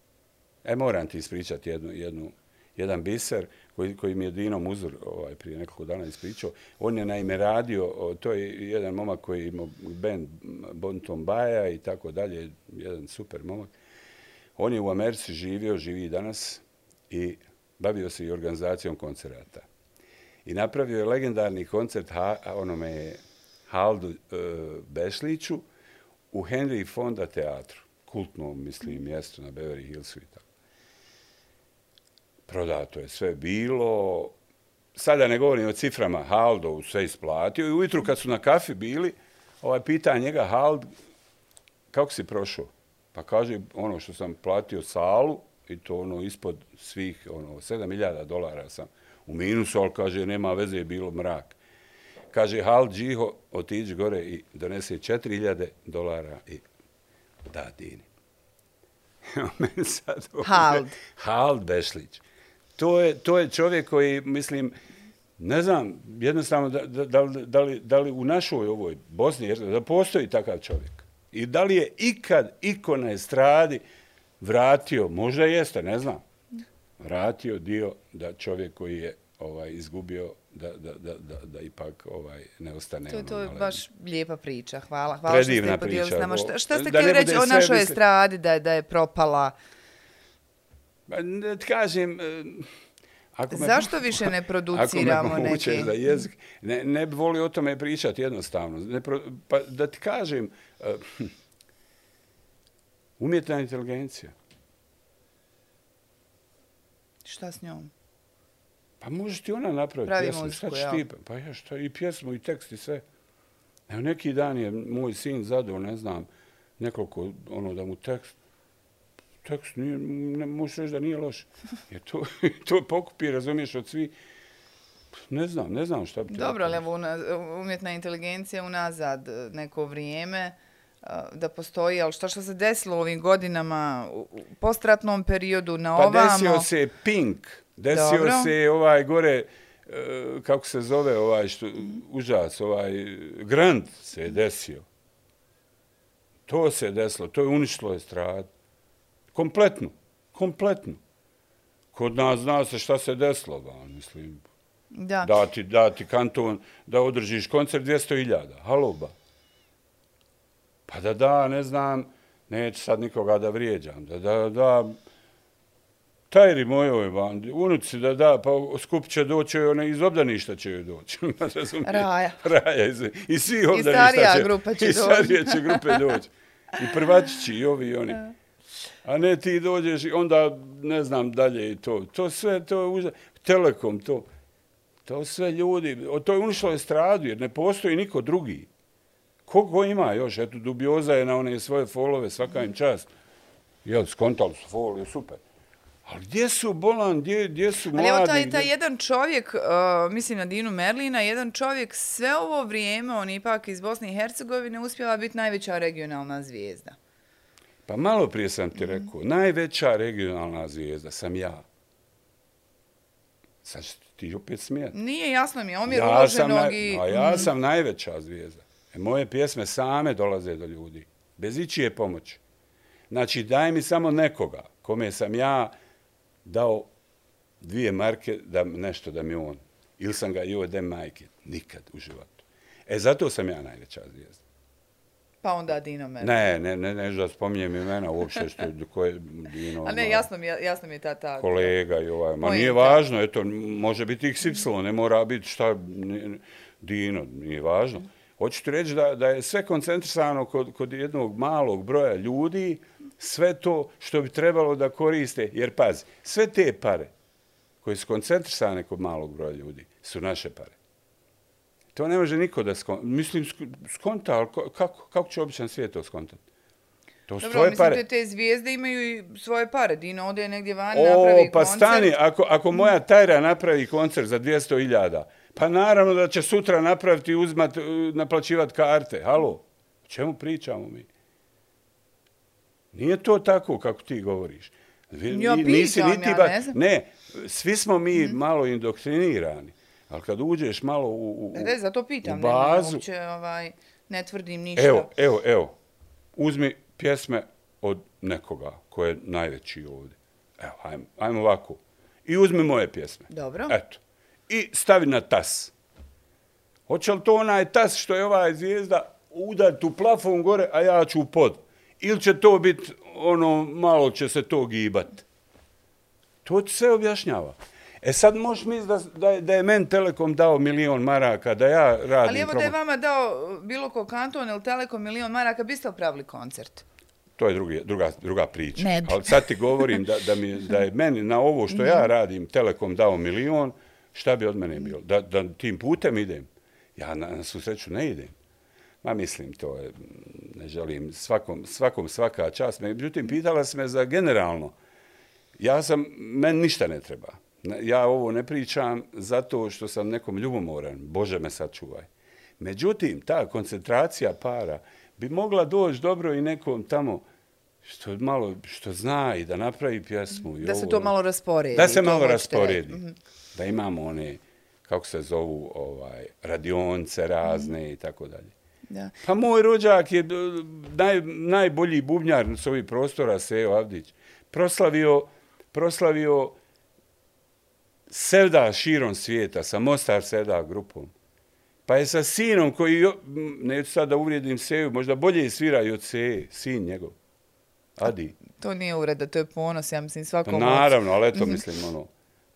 E, moram ti ispričati jednu, jednu, jedan biser koji, koji mi je Dino Muzur ovaj, prije nekoliko dana ispričao. On je naime radio, to je jedan momak koji ima band Bonton Baja i tako dalje, jedan super momak. On je u Americi živio, živi i danas, i bavio se i organizacijom koncerata. I napravio je legendarni koncert ha, onome Haldu e, Bešliću u Henry Fonda teatru, kultnom, mislim, mjestu na Beverly Hillsu i tako. Prodato je sve bilo. Sada ne govorim o ciframa, Haldo sve isplatio i ujutru kad su na kafi bili, ovaj, pita njega Hald, kako si prošao? Pa kaže, ono što sam platio salu, i to ono ispod svih, ono, sedam hiljada dolara sam u minusu, ali kaže, nema veze, je bilo mrak. Kaže, Hald, Džiho, otiđi gore i donese četiri hiljade dolara i da, Dini. Sad, Hald. Hald Bešlić. To je, to je čovjek koji, mislim, ne znam, jednostavno, da, da, da, da, li, da li u našoj ovoj Bosni, jer da postoji takav čovjek. I da li je ikad iko na estradi vratio, možda jeste, ne znam, vratio dio da čovjek koji je ovaj, izgubio, da, da, da, da, da ipak ovaj, ne ostane. To, ono, to je ali... baš lijepa priča, hvala. Hvala Predivna što ste podijeli s nama. Šta, šta ste htjeli reći o našoj misli... estradi da je, da je propala? Da kažem, Ako me, Zašto više ne produciramo ako me neke? Za jezik, ne, ne bi volio o tome pričati jednostavno. Ne pro, pa da ti kažem, uh, umjetna inteligencija. Šta s njom? Pa može ti ona napraviti Pravi pjesmu. muziku, Šta ćeš ja. ti? Pa ja šta, i pjesmu, i tekst, i sve. Evo, neki dan je moj sin zadao, ne znam, nekoliko, ono, da mu tekst, tekst nije, ne možeš reći da nije loš. Jer to, to pokupi, razumiješ, od svi. Ne znam, ne znam šta bi... Dobro, ali evo umjetna inteligencija unazad neko vrijeme da postoji, ali šta što se desilo u ovim godinama, u postratnom periodu, na ovamo... Pa desio se Pink, desio Dobro. se ovaj gore, kako se zove, ovaj što, užas, ovaj Grant se desio. To se desilo, to je uništilo estradu. Kompletno, kompletno. Kod nas zna se šta se desilo, ba, mislim. Da. Da ti, da ti kanton, da održiš koncert dvjesto hiljada. Halo, ba. Pa da da, ne znam, neću sad nikoga da vrijeđam, da da, da, tajri mojoj bandi, unuci da da, pa skup će doći, one iz obdaništa će joj doći. Raja. Raja, iz, i svi obdaništa će, I starija grupa će doći. I starije će grupe doći. I prvačići, i ovi, i oni. A ne ti dođeš i onda, ne znam, dalje i to. To sve, to je užas. Telekom, to. To sve ljudi, to je uništilo estradu, jer ne postoji niko drugi. Koliko ima još? Eto, Dubioza je na one svoje folove, svaka im čast. Jel, skontali su folije, super. Ali gdje su Bolan, gdje, gdje su mladi? Ali evo taj, taj jedan čovjek, uh, mislim na Dinu Merlina, jedan čovjek sve ovo vrijeme, on ipak iz Bosne i Hercegovine, uspjela biti najveća regionalna zvijezda. Pa malo prije sam ti rekao, mm. najveća regionalna zvijezda sam ja. Sad ćete ti opet smijeti. Nije, jasno mi je, Omir ja Uloženog i... A ja mm. sam najveća zvijezda. E, moje pjesme same dolaze do ljudi, bez ičije pomoći. Znači, daj mi samo nekoga kome sam ja dao dvije marke da nešto da mi on. Ili sam ga i odem majke. Nikad u životu. E, zato sam ja najveća zvijezda. Pa onda Dino Merlin. Ne, ne, ne, ne da spominjem imena uopšte što koje Dino... A ne, jasno mi, jasno mi je ta ta... Kolega i ovaj. Ma nije važno, eto, može biti iks ipsilon, ne mora biti šta Dino, nije važno. Hoću ti reći da, da je sve koncentrisano kod, kod jednog malog broja ljudi, sve to što bi trebalo da koriste, jer pazi, sve te pare koje su koncentrisane kod malog broja ljudi su naše pare. To ne može niko da skonta. Mislim, skonta, ali kako, kako će običan svijet to skontati? To su Dobro, tvoje mislim pare. da te zvijezde imaju i svoje pare. Dino ode negdje van, o, napravi pa koncert. stani, ako, ako moja Tajra napravi koncert za dvjesto hiljada, pa naravno da će sutra napraviti, uzmat, naplaćivati karte. Halo, o čemu pričamo mi? Nije to tako kako ti govoriš. Ja Nisi, pitam, niti ja ba... ne znam. Ne, svi smo mi mm-hmm. malo indoktrinirani. Ali kad uđeš malo u, u, ne, zato pitam, u bazu... Ne, uopće, ovaj, ne tvrdim ništa. Evo, evo, evo. Uzmi pjesme od nekoga ko je najveći ovdje. Evo, ajmo, ajmo ovako. I uzmi moje pjesme. Dobro. Eto. I stavi na tas. Hoće li to onaj tas što je ova zvijezda udariti u plafon gore, a ja ću u pod? Ili će to biti, ono, malo će se to gibati? To ti sve objašnjava. E sad možeš misliti da, da, je, da je meni Telekom dao milion maraka, da ja radim... Ali evo da je vama dao bilo ko kanton ili Telekom milion maraka, biste opravili koncert? To je drugi, druga, druga priča. Ne. Ali sad ti govorim da, da, mi, da je meni na ovo što ja radim Telekom dao milion, šta bi od mene bilo? Da, da tim putem idem? Ja na, na susreću ne idem. Ma mislim, to je, ne želim svakom, svakom svaka čast. Međutim, pitala se me za generalno. Ja sam, meni ništa ne treba. Ja ovo ne pričam zato što sam nekom ljubomoran. Bože me sačuvaj. Međutim, ta koncentracija para bi mogla doći dobro i nekom tamo što malo što zna i da napravi pjesmu. I da ovo, se to malo rasporedi. Da se malo rasporedi. Mm-hmm. Da imamo one, kako se zovu, ovaj, radionce razne mm-hmm. i tako dalje. Da. Pa moj rođak je naj, najbolji bubnjar s ovih prostora, Sejo Avdić. Proslavio, proslavio Sevda širom svijeta, sa Mostar Sevda grupom. Pa je sa sinom koji, neću sad da uvrijedim Seju, možda bolje svira i od Seje, sin njegov. Adi. To nije uvreda, to je ponos, ja mislim, svakom... Pa naravno, ali eto, mislim, ono,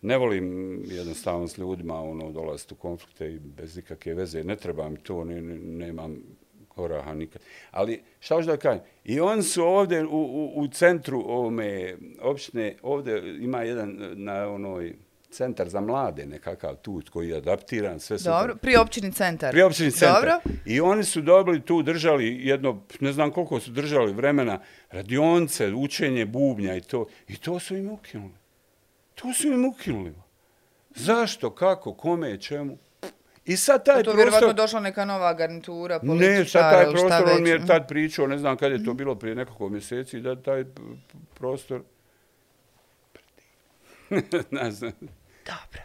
ne volim jednostavno s ljudima ono, dolaziti u konflikte i bez nikakve veze. Ne treba mi to, ne, ne, nemam oraha nikad. Ali šta hoću da kažem? I oni su ovdje u, u, u centru ovome opštine, ovdje ima jedan na onoj centar za mlade nekakav tu koji je adaptiran. Sve Dobro, su pri općini centar. Pri općini centar. Dobro. I oni su dobili tu, držali jedno, ne znam koliko su držali vremena, radionce, učenje bubnja i to. I to su im ukinuli. To su im ukinuli. Zašto, kako, kome, čemu? I sad taj to prostor... To vjerovatno došla neka nova garnitura, političara, ne, sad taj prostor, već. on mi je tad pričao, ne znam kad je to bilo, prije nekoliko mjeseci, da taj prostor... ne znam. Dobro.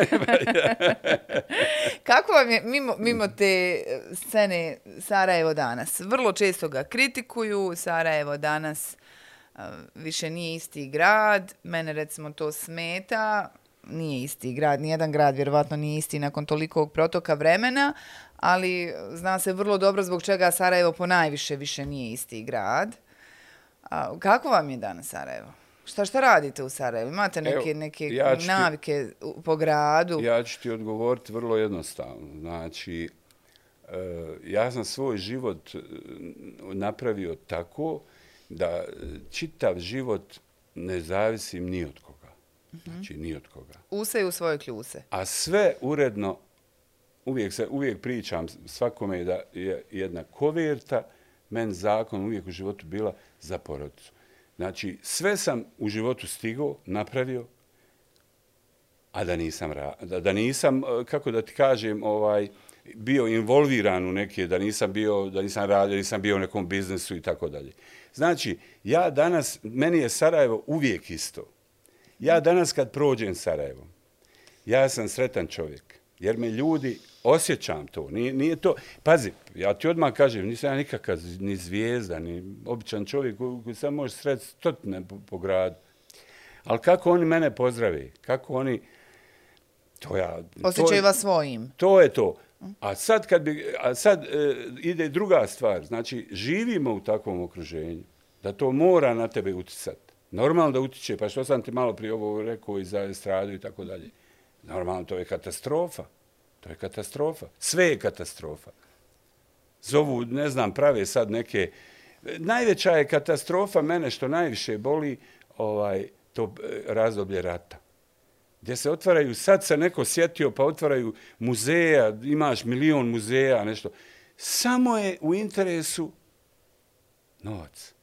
Kako vam je, mimo, mimo te scene, Sarajevo danas? Vrlo često ga kritikuju, Sarajevo danas uh, više nije isti grad, mene recimo to smeta, nije isti grad, nijedan grad vjerovatno nije isti nakon tolikog protoka vremena, ali zna se vrlo dobro zbog čega Sarajevo ponajviše više nije isti grad. A, kako vam je danas Sarajevo? Šta šta radite u Sarajevu? Imate neke, Evo, neke ja ti, navike po gradu? Ja ću ti odgovoriti vrlo jednostavno. Znači, e, ja sam svoj život napravio tako da čitav život ne zavisim ni od koga. Znači, ni od koga. Use u svoje kljuse. A sve uredno, uvijek, se, uvijek pričam svakome da je jedna koverta, meni zakon uvijek u životu bila za porodicu. Znači, sve sam u životu stigao, napravio, a da nisam, da, da nisam, kako da ti kažem, ovaj, bio involviran u neke, da nisam bio, da nisam radio, nisam bio u nekom biznesu i tako dalje. Znači, ja danas, meni je Sarajevo uvijek isto. Ja danas kad prođem Sarajevom, ja sam sretan čovjek, jer me ljudi, osjećam to, nije, nije to, pazi, ja ti odmah kažem, nisam ja nikakav ni zvijezda, ni običan čovjek koji sam može sret stotine po, po gradu. Ali kako oni mene pozdrave, kako oni, to ja... Osjećaju vas svojim. To je to. A sad, kad bi, a sad e, ide druga stvar, znači živimo u takvom okruženju, da to mora na tebe uticati. Normalno da utiče, pa što sam ti malo prije ovo rekao i za estradu i tako dalje. Normalno, to je katastrofa. To je katastrofa. Sve je katastrofa. Zovu, ne znam, prave sad neke... Najveća je katastrofa mene što najviše boli ovaj, to razdoblje rata. Gdje se otvaraju, sad se neko sjetio pa otvaraju muzeja, imaš milion muzeja, nešto. Samo je u interesu novac.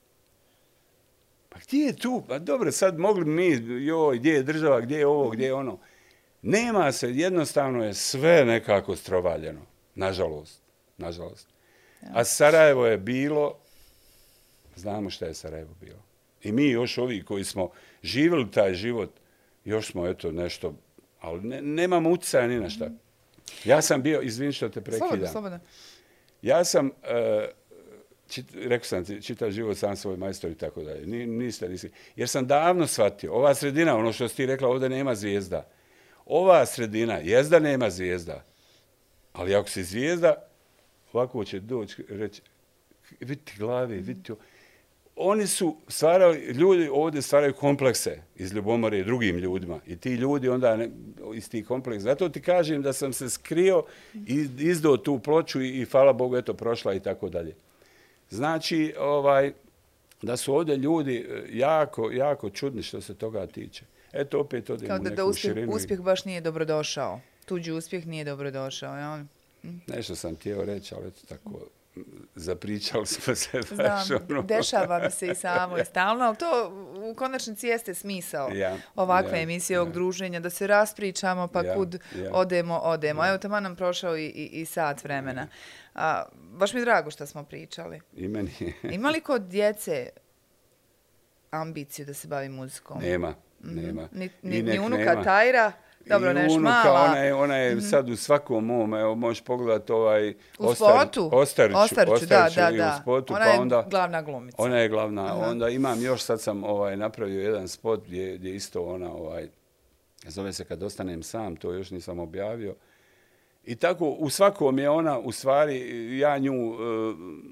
Pa gdje je tu? Pa dobro, sad mogli mi, joj, gdje je država, gdje je ovo, gdje je ono. Nema se, jednostavno je sve nekako strovaljeno. Nažalost. Nažalost. A Sarajevo je bilo, znamo šta je Sarajevo bilo. I mi još ovi koji smo živjeli taj život, još smo eto nešto, ali ne, nemamo utjecaja ni na šta. Ja sam bio, izvini što te prekidam. Slobodno, slobodno. Ja sam, uh, čit, rekao sam ti, čitav život sam svoj majstor i tako dalje. Ni, niste, nisi. Jer sam davno shvatio, ova sredina, ono što si ti rekla, ovdje nema zvijezda. Ova sredina, jezda nema zvijezda. Ali ako si zvijezda, ovako će doći, reći, vidite glave, vidite... Oni su stvarali, ljudi ovdje stvaraju komplekse iz ljubomore drugim ljudima. I ti ljudi onda ne, iz tih kompleksa. Zato ti kažem da sam se skrio i izdao tu ploču i, i hvala Bogu, eto, prošla i tako dalje. Znači, ovaj, da su ovdje ljudi jako, jako čudni što se toga tiče. Eto, opet odem u neku da uspjeh, širinu. uspjeh baš nije dobrodošao. Tuđi uspjeh nije dobrodošao. Ja? Hm? Nešto sam htio reći, ali eto tako... Zapričali smo se. Znam, ono. dešava mi se i samo i stalno, ali to u konačnici jeste smisao ja, ovakve ja, emisije, ovog ja. druženja, da se raspričamo, pa ja, kud ja. odemo, odemo. Ja. Evo, tamo nam prošao i, i, i sat vremena. A, baš mi je drago što smo pričali. I meni. Ima li kod djece ambiciju da se bavi muzikom? Nema, nema. Mm-hmm. Ni, ni, ni unuka nema. Tajra? Dobro, neš unuka, mala. Ona je, ona je mm-hmm. sad u svakom mom, evo možeš pogledati ovaj... U Ostar, spotu? Ostariću, Ostariću, Ostariću da, da, i da. U spotu, ona pa je onda, glavna glumica. Ona je glavna. Aha. Onda imam još, sad sam ovaj, napravio jedan spot gdje, gdje isto ona, ovaj, zove se Kad ostanem sam, to još nisam objavio. I tako u svakom je ona, u stvari, ja nju uh,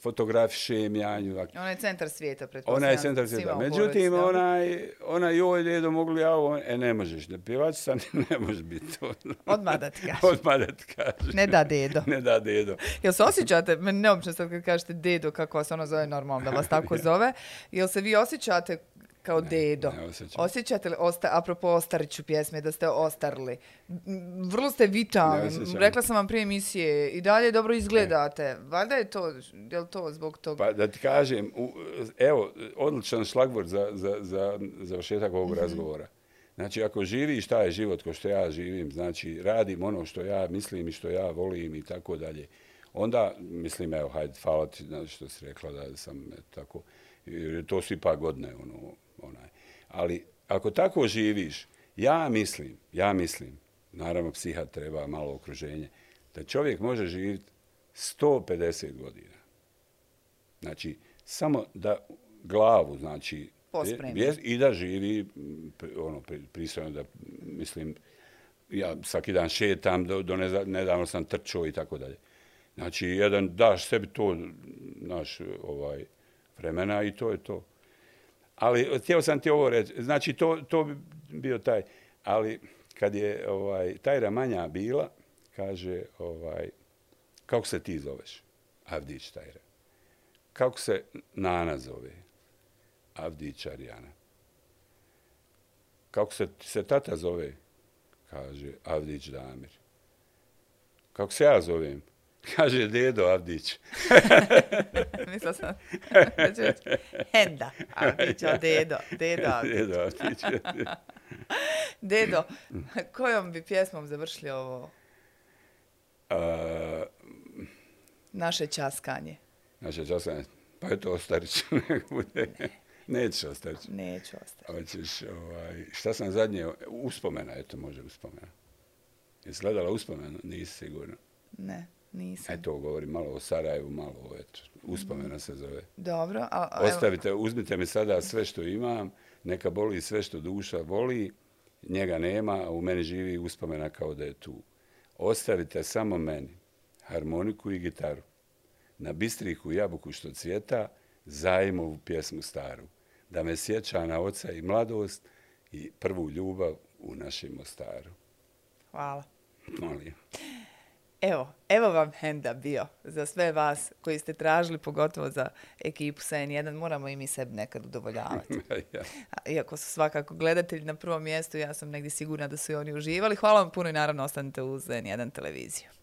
fotografišem Janju. Ona je centar svijeta, pretpostavljam. Ona je centar svijeta. Međutim, onaj, ona joj dedo mogli ja ovo, e ne možeš, ne pjevačica, ne može biti to. Odmah da ti kaže. Odmah da ti kaže. Ne da dedo. Ne da dedo. Jel se osjećate, meni neobično sad kad kažete dedo, kako vas ono zove normalno, da vas tako zove, jel se vi osjećate kao ne, dedo? Ne osjećam. Osjećate li, osta, apropo Ostariću pjesme, da ste ostarli? Vrlo ste vitalni. Rekla sam vam prije emisije, i dalje dobro izgledate. Ne. Valjda je to, je li to zbog toga? Pa da ti kažem, u, evo, odličan šlagvort za, za, za završetak ovog mm-hmm. razgovora. Znači, ako živiš taj život ko što ja živim, znači, radim ono što ja mislim i što ja volim i tako dalje, onda, mislim, evo, hajde, hvala ti, znači, što si rekla da sam tako, jer to su ipak godine, ono, onaj. Ali, ako tako živiš, ja mislim, ja mislim, naravno, psiha treba malo okruženje, da čovjek može živjeti sto pedeset godina. Znači, samo da glavu, znači, je, i da živi, ono, pristojno da, mislim, ja svaki dan šetam, do, do nedavno sam trčao i tako dalje. Znači, jedan, daš sebi to, naš, ovaj, vremena i to je to. Ali, htio sam ti ovo reći, znači, to, to bi bio taj, ali kad je, ovaj, Tajra Manja bila, kaže, ovaj, kako se ti zoveš? Avdić Tajra. Kako se Nana zove? Avdić Arijana. Kako se, se tata zove? Kaže, Avdić Damir. Kako se ja zovem? Kaže, dedo Avdić. Mislila sam, Henda Avdić, a dedo, dedo Avdić. Dedo Avdić. Dedo, kojom bi pjesmom završili ovo? A, naše časkanje. Naše časkanje. Pa je to Ostarić. Nećeš Ostarić. Neću Ostarić. Hoćeš, ovaj, šta sam zadnje, uspomena, eto može uspomena. Jesi gledala uspomenu? Nisi sigurno. Ne, nisam. Eto, govorim malo o Sarajevu, malo eto, uspomena se zove. Dobro. A, a, Ostavite, uzmite mi sada sve što imam, neka boli sve što duša voli, njega nema, a u meni živi uspomena kao da je tu. Ostavite samo meni harmoniku i gitaru, na bistriku jabuku što cvjeta, Zajmovu pjesmu staru, da me sjeća na oca i mladost i prvu ljubav u našem Mostaru. Hvala. Molim. Evo, evo vam Henda bio za sve vas koji ste tražili, pogotovo za ekipu sa en jedan. Moramo i mi sebi nekad udovoljavati. Ja. Iako su svakako gledatelji na prvom mjestu, ja sam negdje sigurna da su i oni uživali. Hvala vam puno i naravno ostanite uz en jedan televiziju.